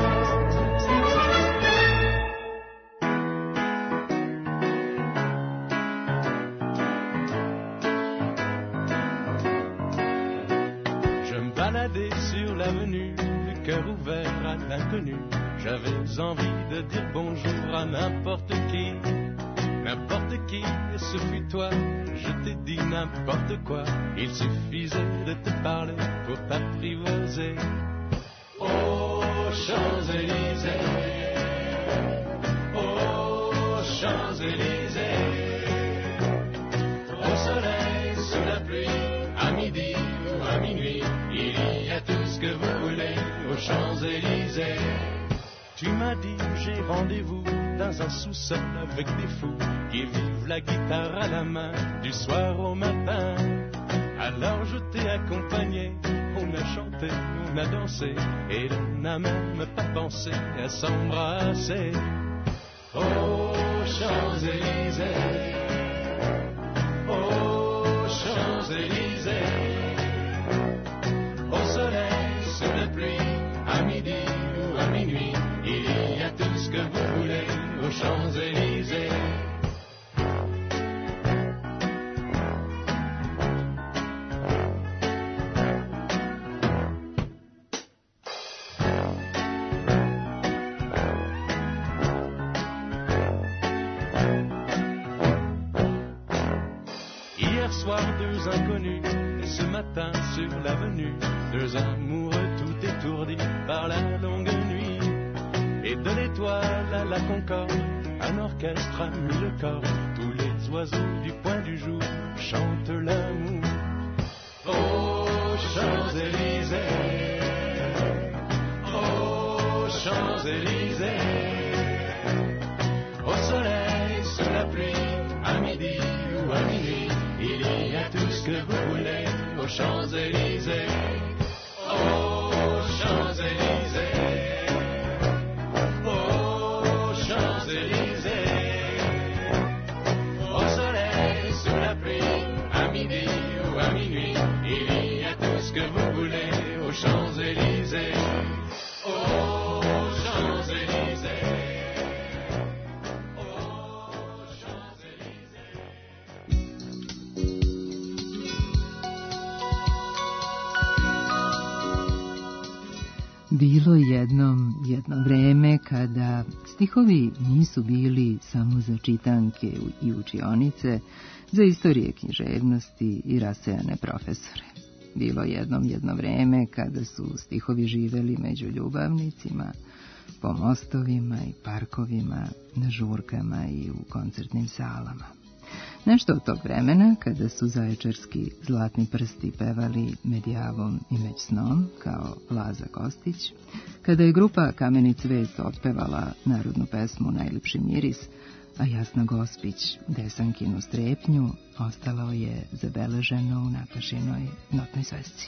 Je me baladais sur l'avenue, le cœur ouvert à l'inconnu. J'avais envie de dire bonjour à n'importe qui. n'importe qui, ce fut toi. Je t'ai dit n'importe quoi, il suffisait de te parler pour t'apprivoiser. Oh, Champs-Élysées, oh, Champs-Élysées, au soleil, sous la pluie, à midi ou à minuit, il y a tout ce que vous voulez aux Champs-Élysées. Tu m'as dit j'ai rendez-vous dans un sous-sol avec des fous qui vivent la guitare à la main du soir au matin. Alors je t'ai accompagné, on a chanté, on a dansé et l'on n'a même pas pensé à s'embrasser. Oh, Champs-Élysées, oh, Champs-Élysées, au soleil, sous la pluie, à midi ou à minuit, il y a tout ce que vous voulez aux Champs-Élysées. Hier soir, deux inconnus, et ce matin sur l'avenue, deux amoureux tout étourdis par la longue nuit. Et de l'étoile à la Concorde, un orchestre a mis le corps. Tous les oiseaux du point du jour chantent l'amour. Oh, Champs-Élysées, oh, Champs-Élysées, au soleil, sous la pluie, à midi ou à minuit, il y a tout ce que vous voulez aux Champs-Élysées. Oh, Champs-Élysées, au soleil, sous la pluie, à midi ou à minuit, il y a tout ce que vous voulez aux Champs-Élysées. Oh, Champs-Élysées, oh, Champs-Élysées. Bilo jednom jedno vreme kada stihovi nisu bili samo za čitanke i učionice, za istorije književnosti i rasejane profesore. Bilo jednom jedno vreme kada su stihovi živeli među ljubavnicima, po mostovima i parkovima, na žurkama i u koncertnim salama. Nešto od tog vremena, kada su zaječarski zlatni prsti pevali Med javom i među snom, kao Laza Kostić, kada je grupa Kameni cvet otpevala narodnu pesmu Najlepši miris, a Jasna Gospić Desankinu strepnju, ostalo je zabeleženo u Natašinoj notnoj svesci.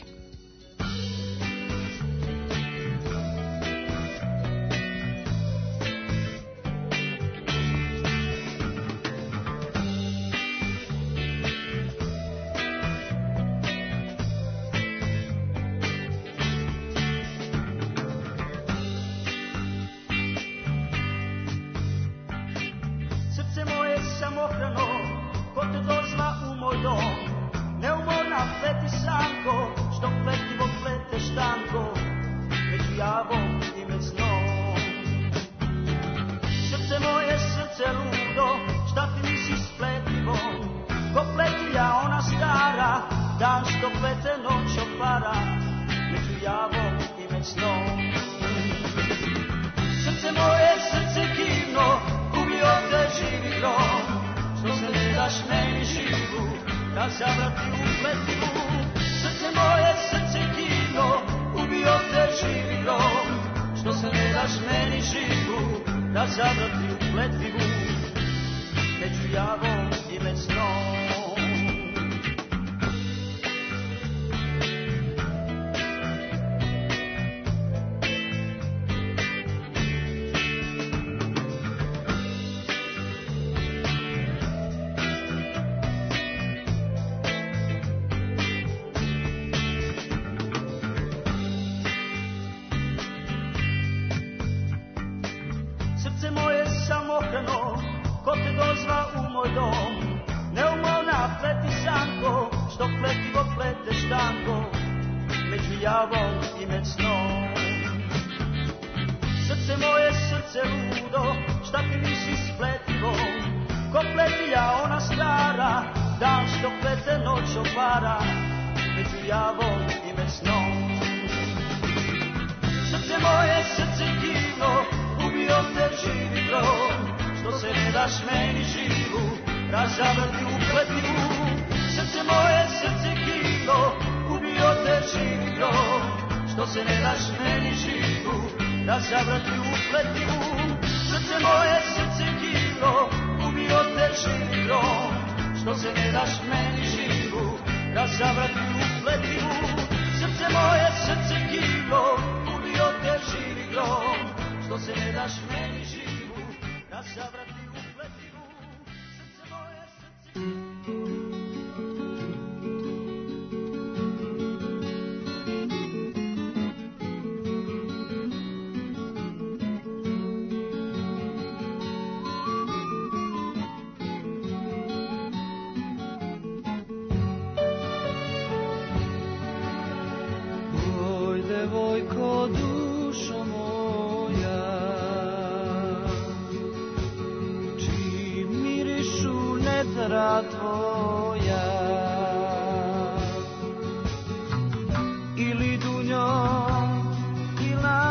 ko pletilja ona stara, dan što plete noć otvara, među javom i med snom. Srce moje, srce divno, ubio te živi grom, što se ne daš meni živu, razavrti u pletivu. Srce moje, srce divno, ubio te živi grom, što se ne daš meni živu, razavrti u pletivu. Srce moje, srce divno, ubio te živi grom, što se ne daš meni živu, razavrti u pletivu. Srce moje, srce divno, ubio te živi grom, što se ne daš meni živu, razavrti u pletivu. Srce moje, srce... Devojko, dušo moja, čim mirišu netra tvoja, ili dunjom, ili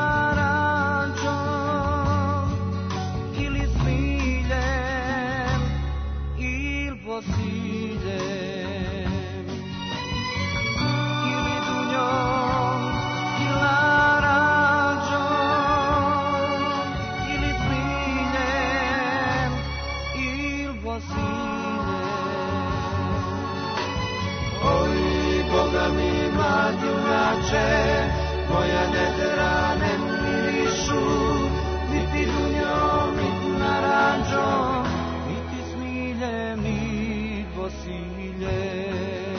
naranđom, ili smiljem, ili posiljem, ili dunjom, moja nedrane mirišu, niti dunjom, niti naranđom, niti smiljem, niti posiljem.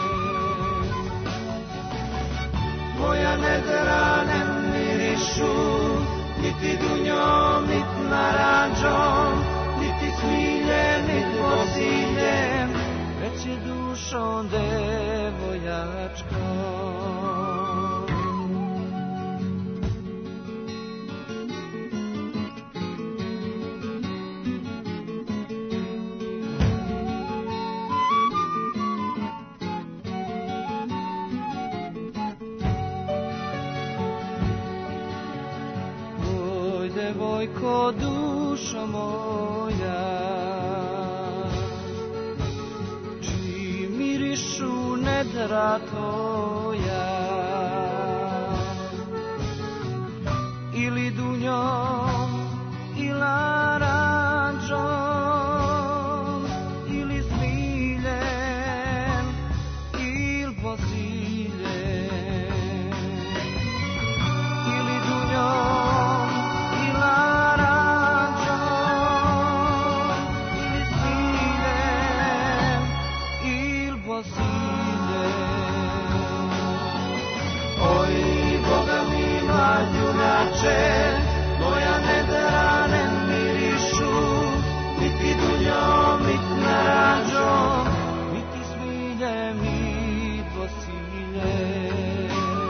Moja nedrane mirišu, niti dunjom, niti naranđom, niti smiljem, niti posiljem, već je dušom devojačkom. Devojko, dušo moja, čiji mirišu nedra tvoja, ili dunjom, ili naranđom, ili smiljem, ili posiljem, ili dunjom, moja nedrane mirišu, niti dunjom, niti naranđom, niti smiljem, niti posiljem.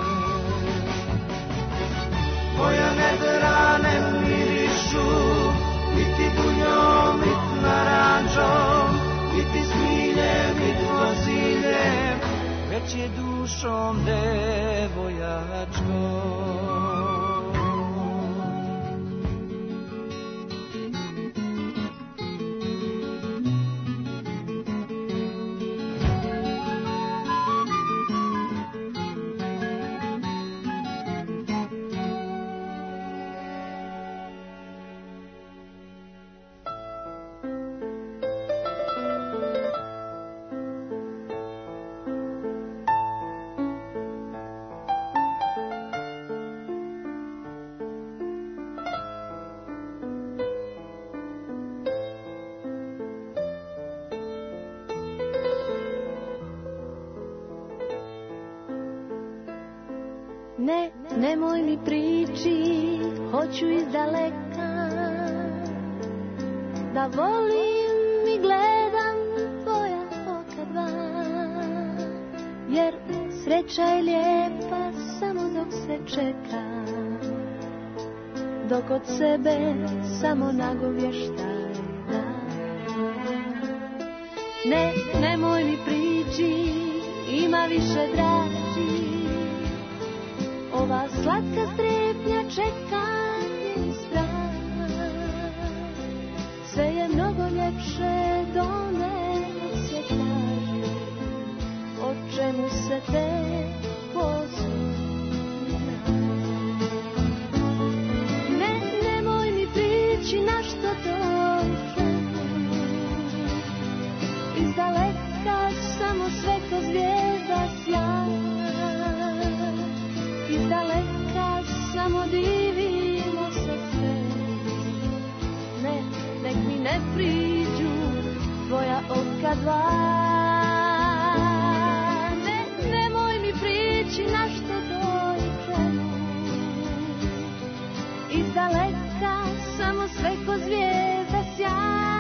Moja nedrane mirišu, niti dunjom, niti naranđom, niti smiljem, niti posiljem, već je dušom devojačkom. Ne, nemoj mi priči, hoću iz daleka, da volim i gledam tvoja oka dva, jer sreća je lijepa samo dok se čeka, dok od sebe samo nagovještaj da. Ne, nemoj mi prići, ima više draži. Ova slatka strepnja čeka njen strah. Sve je mnogo ljepše dole se kaže. O čemu se te posumnja? Ne, nemoj mi prići na što dođe. Izdaleka samo sve ko zvijezda sja. Izdaleka samo divimo se sve. Ne, nek mi ne priđu tvoja oka dva. Ne, nemoj mi prići na što dođemo. Izdaleka samo sve ko zvijezda sja.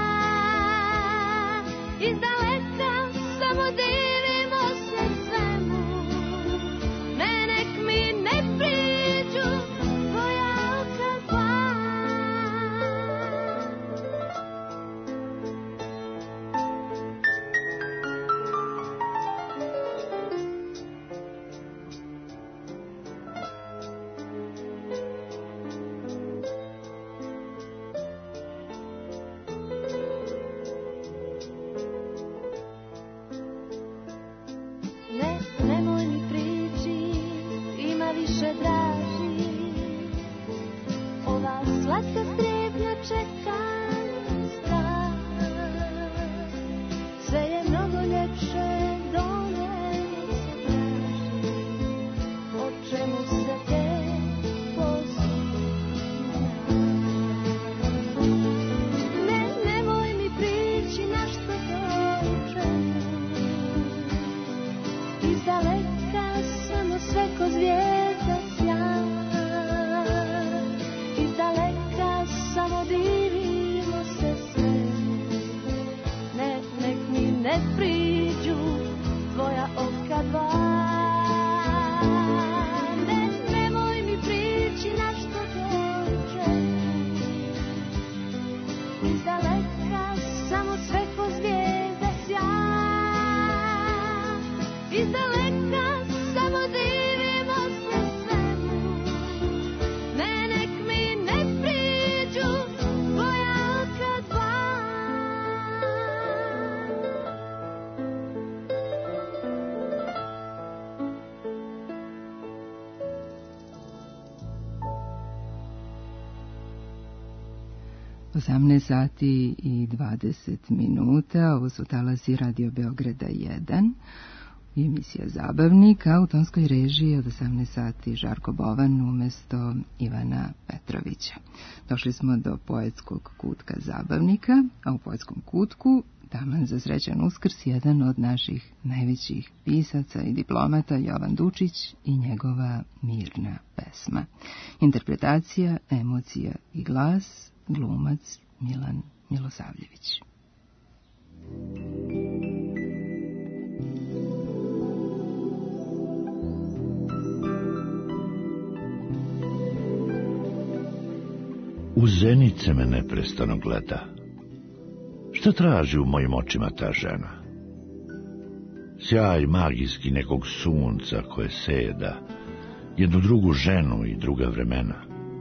Izdaleka samo divimo se svemu. Ne, nek mi ne priđu tvoja oka dva. Ne, nemoj mi prići, ima više draži. Ova slatka strepnja čeka strah. Sve je mnogo ljepše dole se traži. O čemu se te posumnja? Ne, nemoj mi prići na što dođemo. Izdaleka samo sve ko zvijezda sja. Izdaleka samo divimo se sve. Ne, nek mi ne priđu tvoja oka dva. Ne, nemoj mi prići na što dođe. Izdaleka samo sve ko zvijezda sja. Izdaleka samo divimo se svemu. Ne, nek mi ne priđu tvoja oka dva. osamnaest sati i dvadeset minuta, ovo su talasi Radio Beograda jedan, emisija Zabavnik, a u tonskoj režiji od osamnaest sati Žarko Bovan umjesto Ivana Petrovića. Došli smo do poetskog kutka Zabavnika, a u poetskom kutku taman za srećan Uskrs jedan od naših najvećih pisaca i diplomata Jovan Dučić i njegova mirna pesma. Interpretacija, emocija i glas, glumac Milan Milosavljević. U zenice me neprestano gleda. Šta traži u mojim očima ta žena? Sjaj magijski nekog sunca koje seda jednu drugu ženu i druga vremena.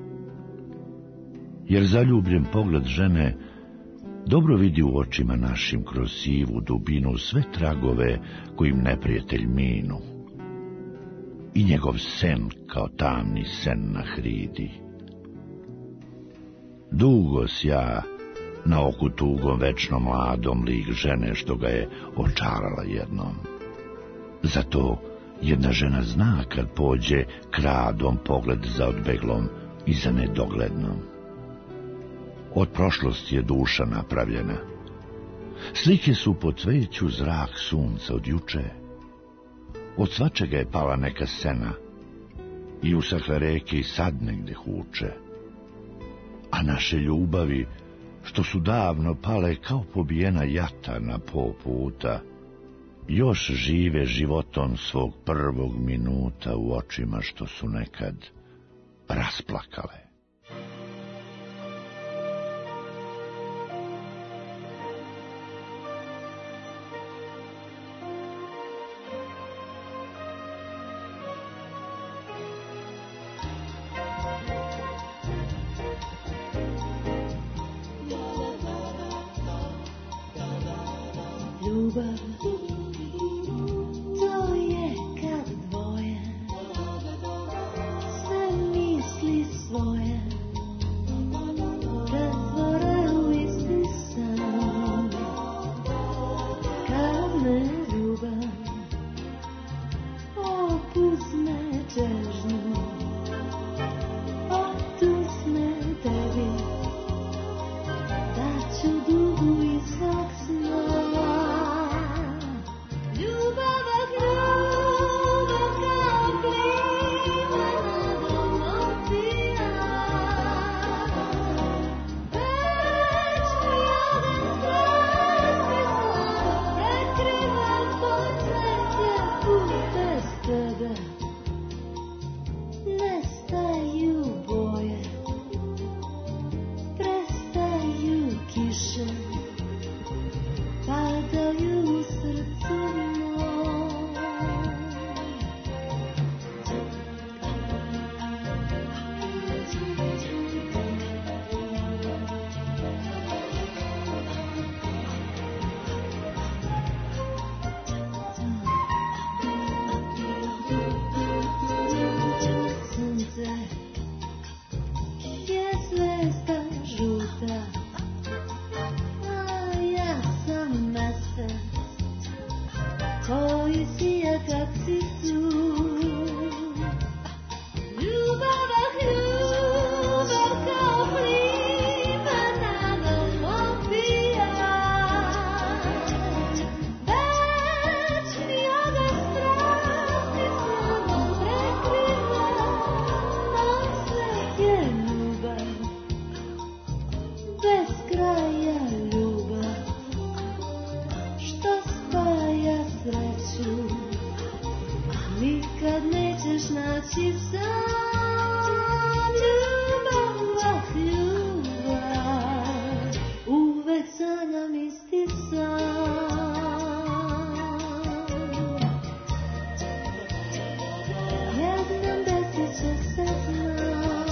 Jer zaljubljen pogled žene dobro vidi u očima našim kroz sivu dubinu sve tragove kojim neprijatelj minu. I njegov sen kao tamni sen na hridi. Dugo sja na oku tugom večno mladom lik žene što ga je očarala jednom. Zato jedna žena zna kad pođe kradom pogled za odbeglom i za nedoglednom. Od prošlosti je duša napravljena. Slike su po cveću zrak sunca od juče. Od svačega je pala neka sena i usahle reke i sad negde huče. A naše ljubavi, što su davno pale kao pobijena jata na po puta, još žive životom svog prvog minuta u očima što su nekad rasplakale. ljubav, to je kad dvoje sve misli svoje pretvore u isti san. Kad me ljubav opuzme težnju, otusme tebi, daću dugu i svog sna. Ljubav, ljubav kao plima nadom opija, već mi ogen strasti slano prekriva potrebe put bez tebe. Nestaju boje, prestaju kiše, padaju u srcu moj. Sunce je zvezda žuta, a ja sam mesec koji sija kak si tu. Ljubav, ljubav kao plima nadom opija, već mi ogen strasti slano prekriva, na svet je ljubav, bez kraja ljubav, što spaja sreću, nikad nećeš naći sam. Ljubav, ljubav, uvek sanjam isti san. Jednom desit će se znam.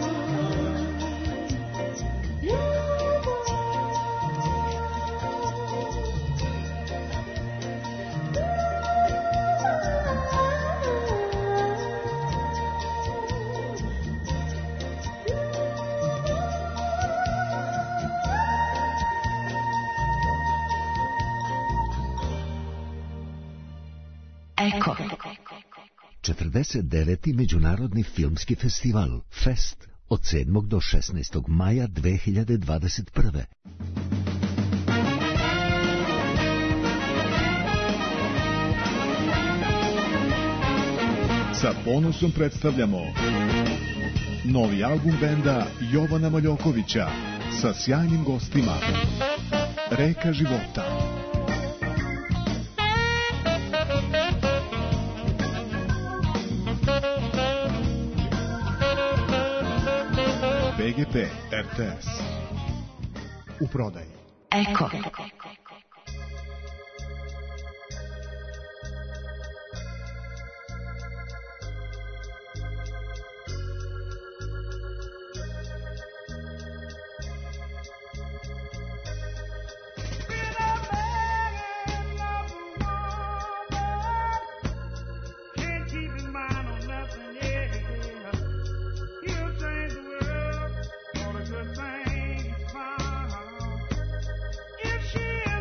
Eko. četrdeset deveti Međunarodni filmski festival Fest od sedmog do šesnaestog maja dve hiljade dvadeset prve. Sa ponosom predstavljamo novi album benda Jovana Maljokovića sa sjajnim gostima. Reka života. B G P R T S u prodaji. Eko. If she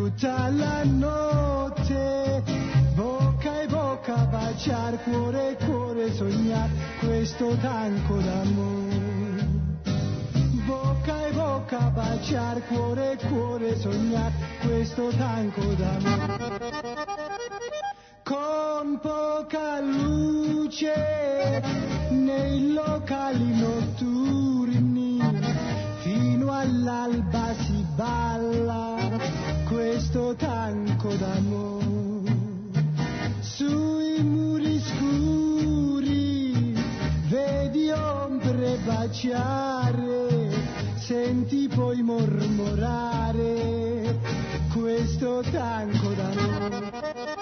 tutta la notte, bocca e bocca baciar, cuore e cuore sognar questo tango d'amore. Bocca e bocca baciar, cuore e cuore sognar questo tango d'amore. Con poca luce nei locali notturni, fino all'alba si balla questo tango d'amore. Sui muri scuri vedi ombre baciare, senti poi mormorare questo tango d'amore.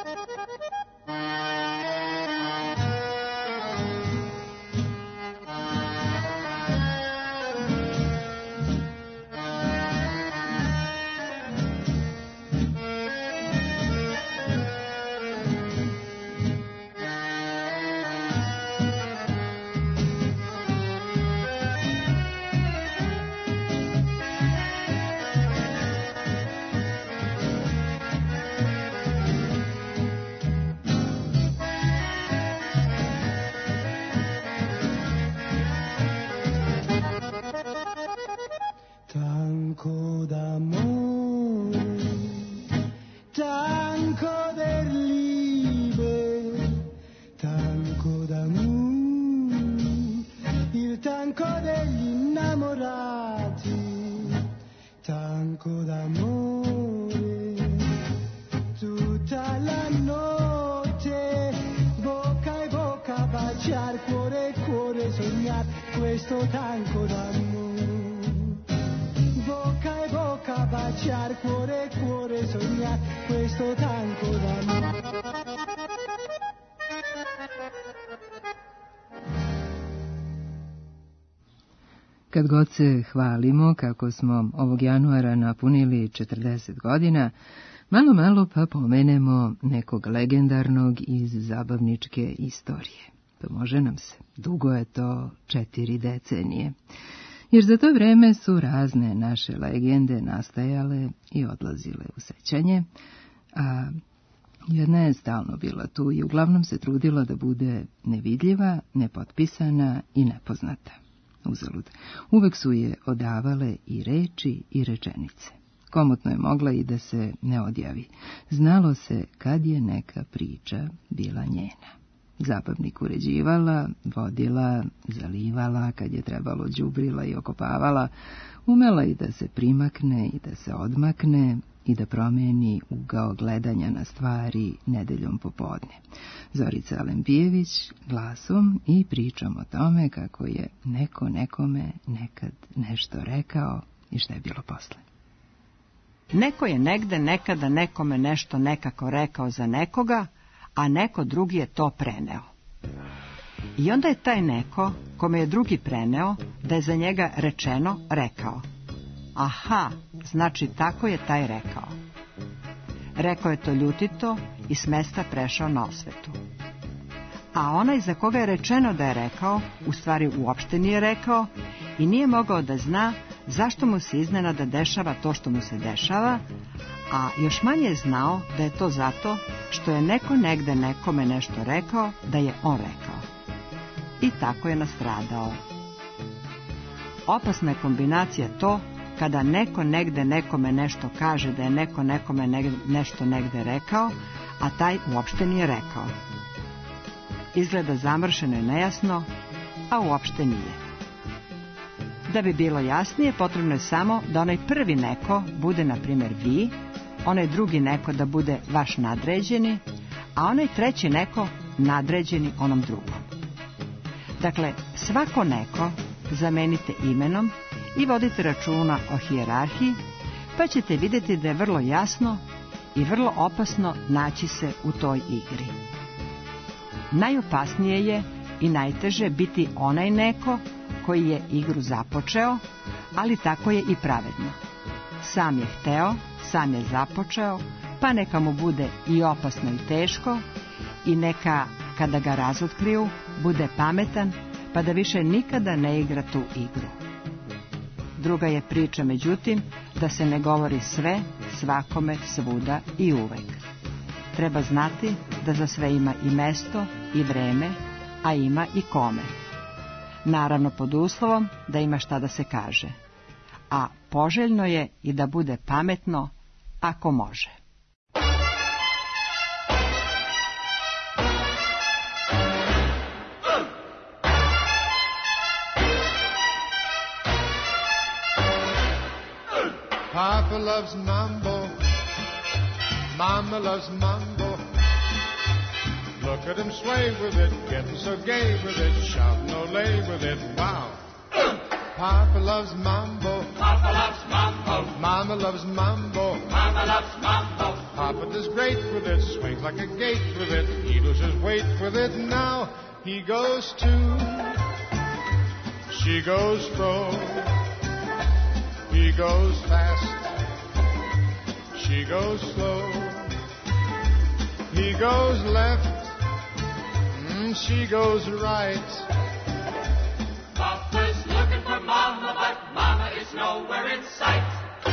Tango d'amore, tango der Liebe, tango d'amore, il tango degli innamorati, tango d'amore, tutta la notte, bocca e bocca baciar, cuore e cuore sognar questo tango d'amore. Bocca e bocca baciar, cuore e cuore sognar questo tango d'amore. Kad god se hvalimo kako smo ovog januara napunili četrdeset godina, malo malo pa pomenemo nekog legendarnog iz zabavničke istorije. Pomože nam se, dugo je to četiri decenije. Jer za to vreme su razne naše legende nastajale i odlazile u sećanje, a jedna je stalno bila tu i uglavnom se trudila da bude nevidljiva, nepotpisana i nepoznata. Uzalud. Uvek su je odavale i reči i rečenice. Komotno je mogla i da se ne odjavi. Znalo se kad je neka priča bila njena. Zabavnik uređivala, vodila, zalivala, kad je trebalo đubrila i okopavala, umela i da se primakne i da se odmakne i da promeni ugao gledanja na stvari nedeljom popodne. Zorica Alembijević glasom i pričom o tome kako je neko nekome nekad nešto rekao i šta je bilo posle. Neko je negde nekada nekome nešto nekako rekao za nekoga, a neko drugi je to preneo. I onda je taj neko, kome je drugi preneo, da je za njega rečeno, rekao. Aha, znači tako je taj rekao. Rekao je to ljutito i s mesta prešao na osvetu. A onaj za koga je rečeno da je rekao, u stvari uopšte nije rekao i nije mogao da zna zašto mu se iznenada dešava to što mu se dešava, a još manje je znao da je to zato što je neko negde nekome nešto rekao da je on rekao. I tako je nastradao. Opasna je kombinacija to kada neko negde nekome nešto kaže da je neko nekome negde, nešto negde rekao, a taj uopšte nije rekao. Izgleda zamršeno i nejasno, a uopšte nije. Da bi bilo jasnije, potrebno je samo da onaj prvi neko bude, na primjer, vi, onaj drugi neko da bude vaš nadređeni, a onaj treći neko nadređeni onom drugom. Dakle, svako neko zamenite imenom i vodite računa o hijerarhiji, pa ćete vidjeti da je vrlo jasno i vrlo opasno naći se u toj igri. Najopasnije je i najteže biti onaj neko koji je igru započeo, ali tako je i pravedno. Sam je hteo, sam je započeo, pa neka mu bude i opasno i teško, i neka, kada ga razotkriju, bude pametan, pa da više nikada ne igra tu igru. Druga je priča, međutim, da se ne govori sve svakome, svuda i uvek. Treba znati da za sve ima i mesto i vreme, a ima i kome. Naravno pod uslovom da ima šta da se kaže. A poželjno je i da bude pametno ako može. Papa loves mambo, Mama loves mambo. Look at him sway with it, getting so gay with it, shouting olay with it, wow. Papa loves mambo, Papa loves mambo, Mama loves mambo, Mama loves mambo. Papa does great with it, swings like a gate with it, he loses weight with it. Now he goes to, she goes fro, he goes fast, she goes slow, he goes left, mm, she goes right. Papa's looking for Mama, but Mama is nowhere in sight.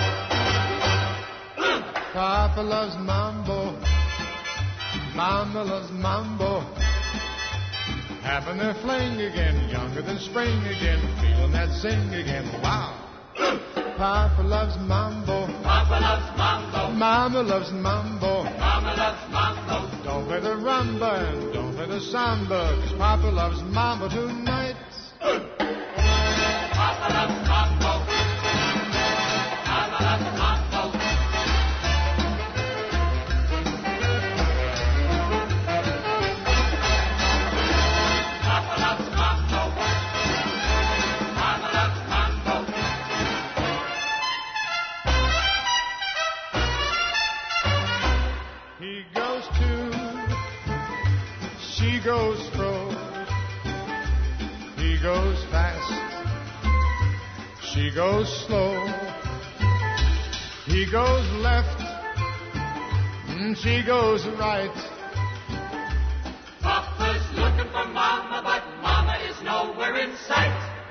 Papa loves mambo, Mama loves mambo, having their fling again, younger than spring again, feeling that zing again, wow. Papa loves mambo, Papa loves mambo, Mama loves mambo, Mama loves mambo. don't play the rumba and don't play the samba, 'cause Papa loves mambo tonight. Papa loves mambo, Mama loves mambo. Papa loves mambo, Mama loves mambo. He goes to, she goes fro, he goes fast, she goes slow, he goes left, and she goes right. Papa's looking for Mama, but Mama is nowhere in sight.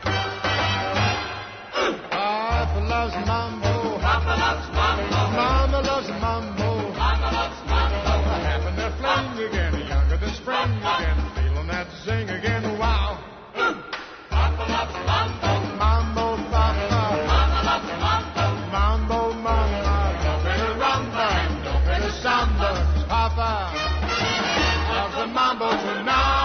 Papa loves mambo, Papa loves mambo, Mama loves mambo, Mama loves mambo. having their fling again, younger than spring again, feeling that zing again, wow. Papa loves mambo, Mambo, Papa, Mama loves mambo. mambo, Mama, don't play the rumba and don't play the samba, 'cause Papa loves the mambo tonight.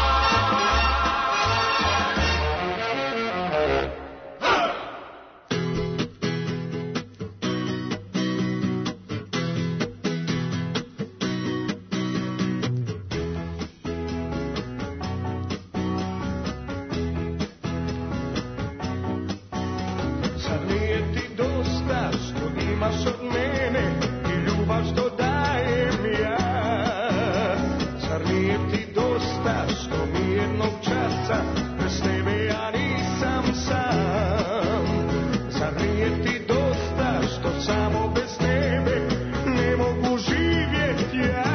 Zar nije ti dosta što imaš od mene i ljubav što dajem ja? Zar nije ti dosta što mi jednog časa bez tebe ja nisam sam? Zar nije ti dosta što samo bez tebe ne mogu živjeti ja?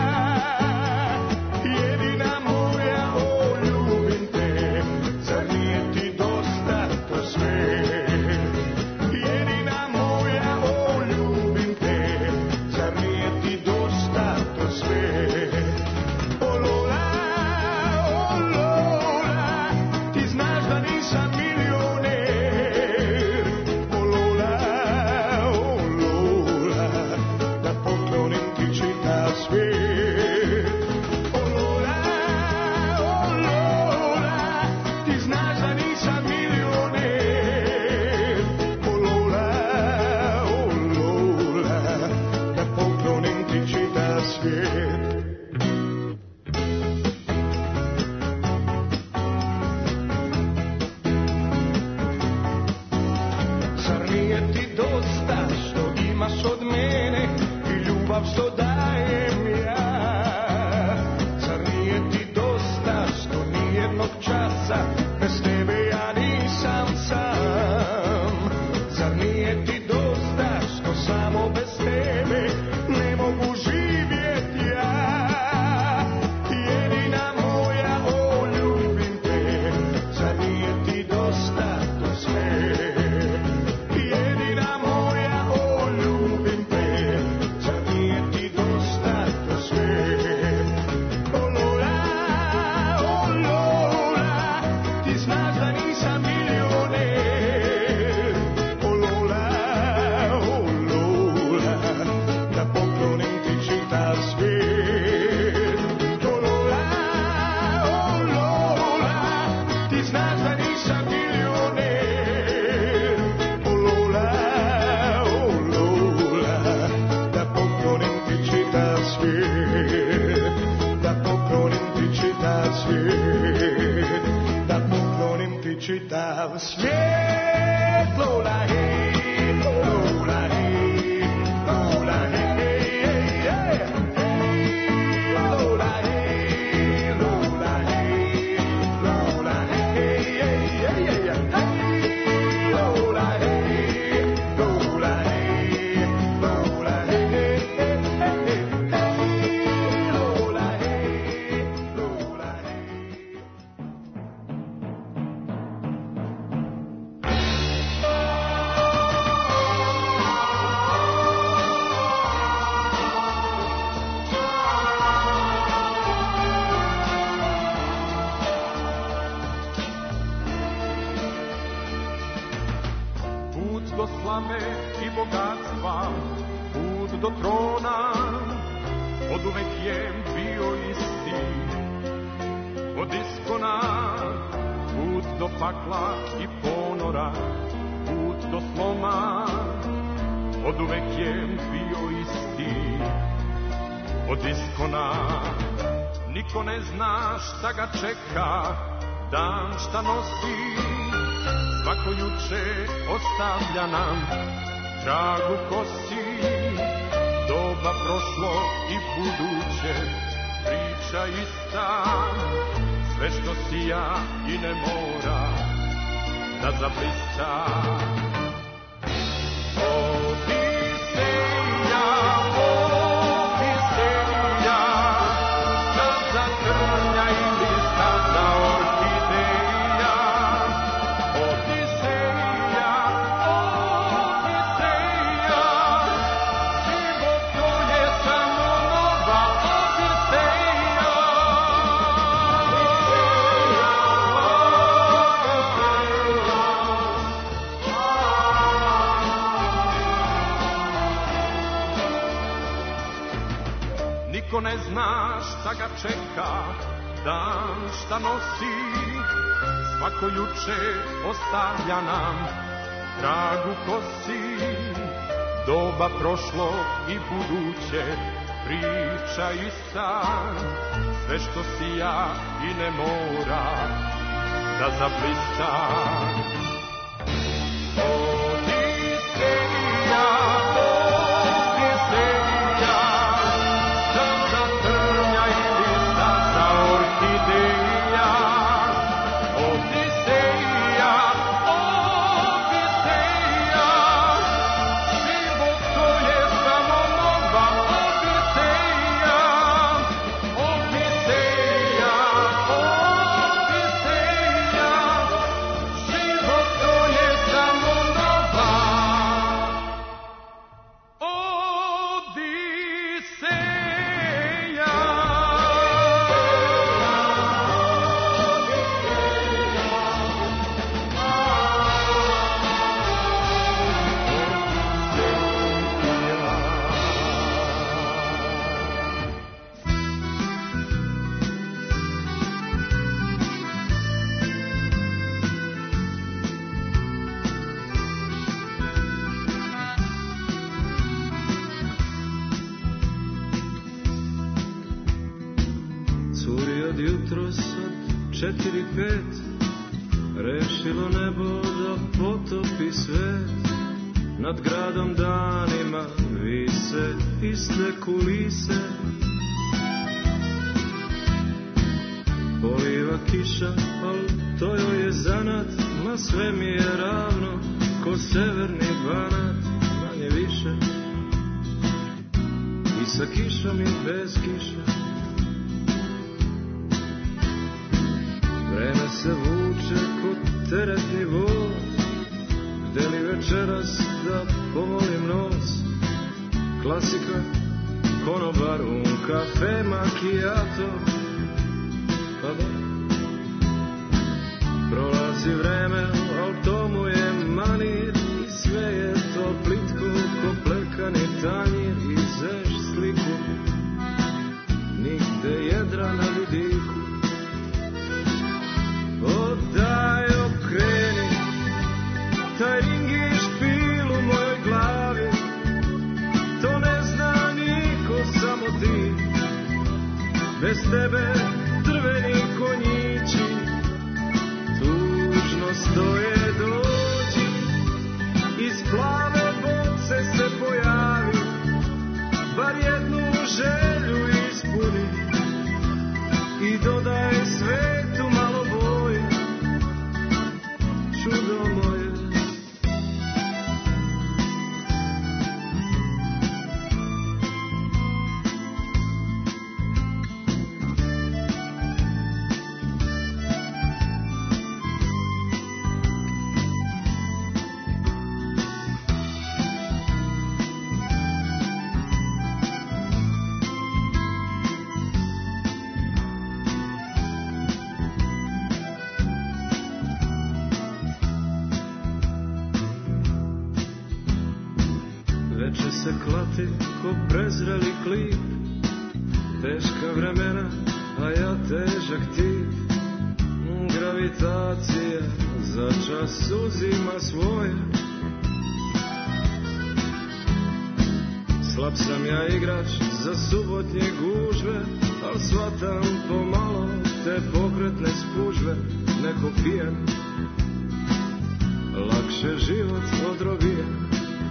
Jedina moja, o ljubim te, zar nije ti dosta to sve? Jedina moja, o ljubim te, zar nije ti dosta to sve? O Lola, o Lola, ti znaš da nisam milioner. O Lola, o Lola, da poklonim ti čitav svijet. O Lola, o Lola, ti znaš da nisam milioner. O Lola, o Lola, da poklonim ti čitav svijet. Zar nije ti dosta što imaš od mene i ljubav što dajem ja? Zar nije ti dosta što nijednog časa bez tebe ja nisam sam? Zar nije ti dosta što samo bez tebe ne mogu živjeti ja? cały świat. Lola, hej, Lola, hej, Lola, hej, hej, hej. Lola, hej, Lola, hej, Lola, hej, hej, hej, hej. Lola, hej, Lola, hej, Lola, hej, hej, hej. Lola, hej, Lola, hej. Put do slave i bogatstva, put do trona, od uvek je bio isti. Od iskona, put do pakla i ponora, put do sloma, od uvek je bio isti. Od iskona, niko ne zna šta ga čeka, dan šta nosi. Svako juče ostavlja nam trag u kosi, doba prošlo i buduće, priča ista, sve što sija i ne mora da zablista. Odiseja, Odiseja, sad za trnja ili sad za orhideja. Odiseja, Odiseja, život to je samo nova Odiseja. Niko ne zna šta ga čeka, dan šta nosi, svako juče ostavlja nam trag u kosi, doba prošlo i buduće, priča ista, sve što sija i ne mora da zablista. Odiseja, Odiseja, sad za trnja ili sad za orhideja. Odiseja, Odiseja, život to je samo nova Odiseja. Odiseja, Odiseja, život to je samo nova Odiseja. Curi od jutros od četiri pet, rešilo nebo da potopi svet. Nad gradom danima vise iste kulise, poliva kiša, al to joj je zanat, ma sve mi je ravno, ko severni Banat, manje više. I sa kišom i bez kiša, vreme se vuče ko teretni voz, gde li večeras da pomolim nos. Klasika, konobar, un kafe, macchiato, pa da. Prolazi vreme, al to mu je manir, i sve je to plitko ko plekani tanjir. I zeš sliku, nigde jedra na vidiku. Odaj okreni, taj ring i špil u mojoj glavi, to ne zna niko, samo ti. Bez tebe drveni konjići tužno stoje. dodaj svetu malo boje, čudo moje. Se klati ko prezreli klip, teška vremena, a ja težak tip. Gravitacija za čas uzima svoje. Slab sam ja igrač za subotnje gužve, al shvatam pomalo te pokretne spužve. Neko pijem, lakše život odrobijem.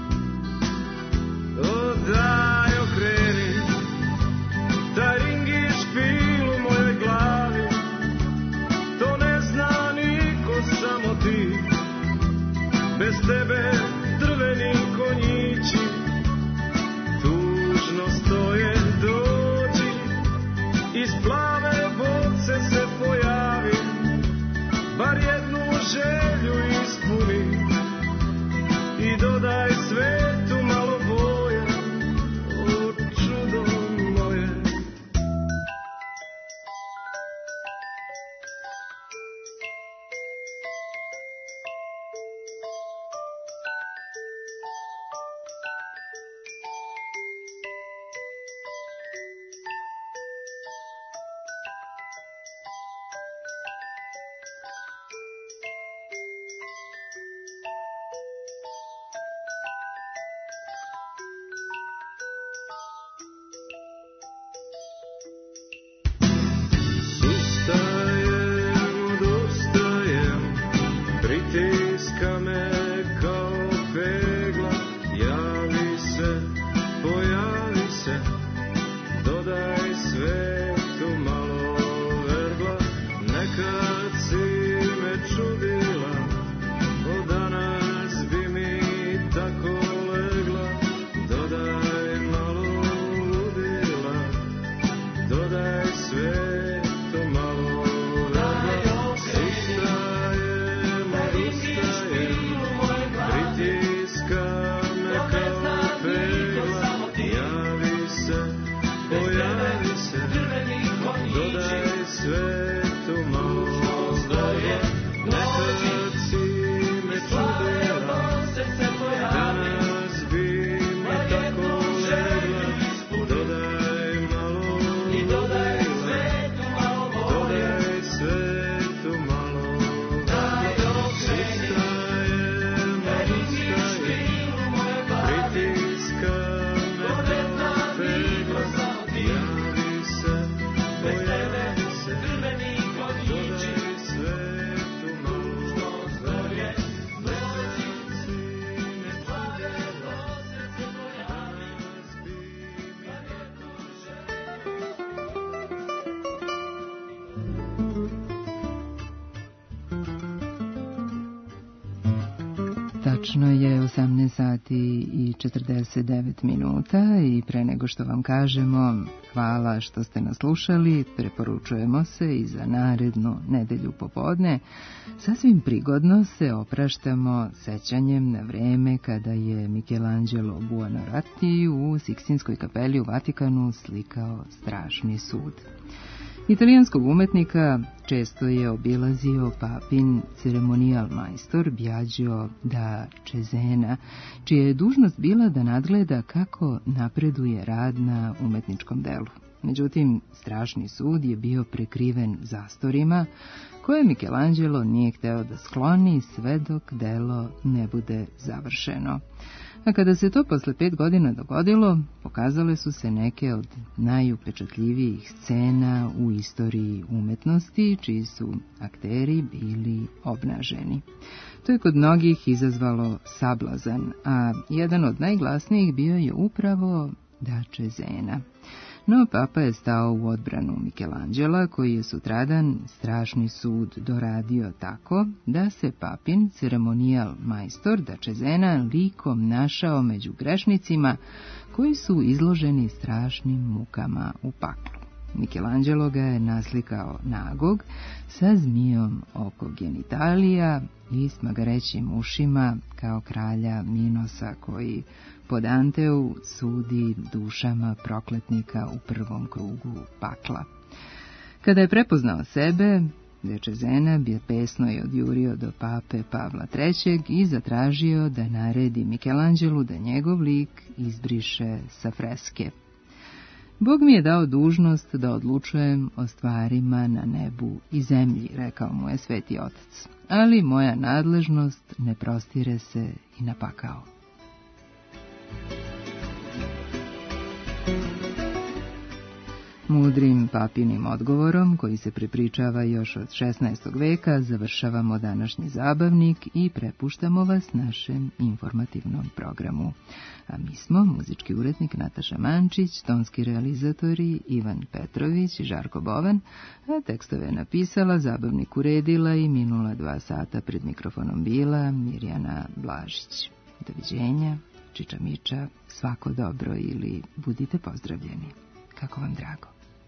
O daj okreni, taj ring i špil u mojoj glavi, to ne zna niko, samo ti. Bez tebe drveni konjići tužno stoje, dođi, iz plave boce se pojavi, bar jednu želju ispuni i dodaj svetu malo boje. Tačno je osamnaest sati i četrdeset devet minuta i pre nego što vam kažemo hvala što ste nas slušali, preporučujemo se i za narednu nedelju popodne. Sasvim prigodno se opraštamo sećanjem na vreme kada je Michelangelo Buonarroti u Sikstinskoj kapeli u Vatikanu slikao Strašni sud. Italijanskog umetnika često je obilazio papin ceremonijal majstor Biagio da Cesena, čija je dužnost bila da nadgleda kako napreduje rad na umetničkom delu. Međutim, Strašni sud je bio prekriven zastorima koje Michelangelo nije hteo da skloni sve dok delo ne bude završeno. A kada se to posle pet godina dogodilo, pokazale su se neke od najupečatljivijih scena u istoriji umetnosti, čiji su akteri bili obnaženi. To je kod mnogih izazvalo sablazan, a jedan od najglasnijih bio je upravo da Cesena. No, papa je stao u odbranu Michelangela, koji je sutradan strašni sud doradio tako da se papin ceremonijal majstor da Cesena likom našao među grešnicima koji su izloženi strašnim mukama u paklu. Michelangelo ga je naslikao nagog sa zmijom oko genitalija i smagarećim ušima kao kralja Minosa koji po Danteu sudi dušama prokletnika u prvom krugu pakla. Kada je prepoznao sebe, de Cesena bi pesno je odjurio do pape Pavla trećeg i zatražio da naredi Michelangelu da njegov lik izbriše sa freske. Bog mi je dao dužnost da odlučujem o stvarima na nebu i zemlji, rekao mu je Sveti Otac, ali moja nadležnost ne prostire se i na pakao. Mudrim papinim odgovorom, koji se prepričava još od šesnaestog veka, završavamo današnji zabavnik i prepuštamo vas našem informativnom programu. A mi smo muzički urednik Nataša Mančić, tonski realizatori Ivan Petrović i Žarko Bovan, a tekstove je napisala, zabavnik uredila i minula dva sata pred mikrofonom bila Mirjana Blažić. Doviđenja, čiča miča, svako dobro ili budite pozdravljeni. Kako vam drago.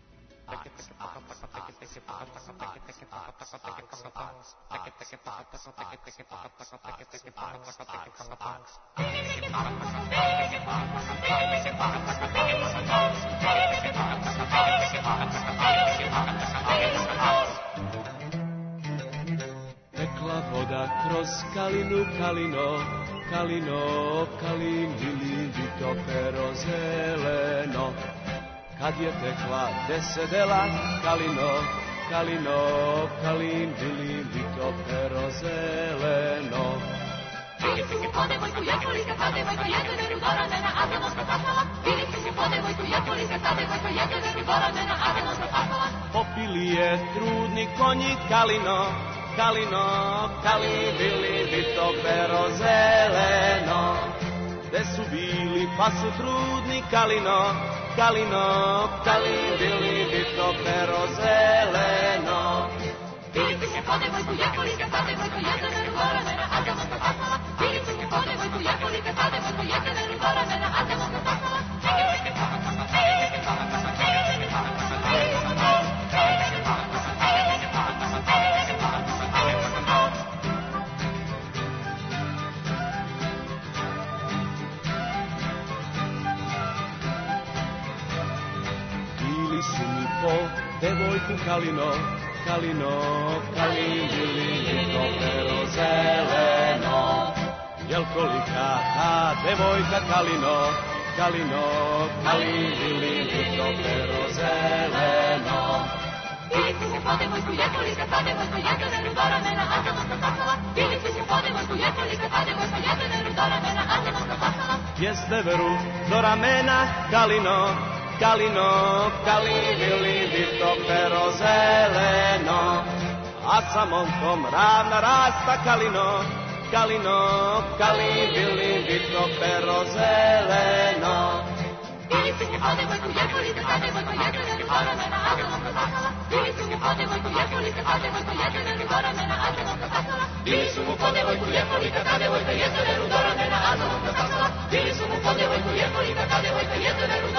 Tekla voda kroz kalinu, kalino, kalino, kalin, ili vito pero zeleno. Kad je tekla desedela, kalino, kalino, kalin, bili vito pero zeleno. Bili su po devojku, jekolika, ta devojka, jedne rudora mena, a demonska pakala. Bili su po devojku, jekolika, ta devojka, jedne rudora mena, a demonska pakala. Popili je trudni konji, kalino, kalino, kalin, bili vito pero zeleno. Gde su bili, pa su trudni, kalino, kalino, kalin, bili vito pero zeleno. Bili su po devojku, jekolika, ta devojka, jedne rudora mena, a demonska pakala. Bili su po devojku, jekolika, ta devojka, jedne rudora mena, a demonska pakala. Devojku kalino, kalino, kalin, bili vito pero zeleno. Jel kolika ta devojka kalino, kalino, kalin, bili vito pero zeleno. Bili su po devojku, jekolika, ta devojka, jedne rudora mena, a demonska pakala. Bili su po devojku, jekolika, ta devojka, jedne rudora mena, a demonska pakala. Jeste veru do ramena, kalino, kalino, kalin, bili vito pero zeleno. A sa momkom ravna rasta, kalino, kalino, kalin, bili vito pero zeleno. Bili su po devojku, jekolika, ta devojka, jedne rudora mena, a demonska pakala. Bili su po devojku, jekolika, ta devojka, jedne rudora mena, a demonska pakala. Bili su mu po devojku, jekolika, ta devojka, jedne rudora mena, a demonska pakala. Bili su mu po devojku, jekolika, ta devojka, jedne rudora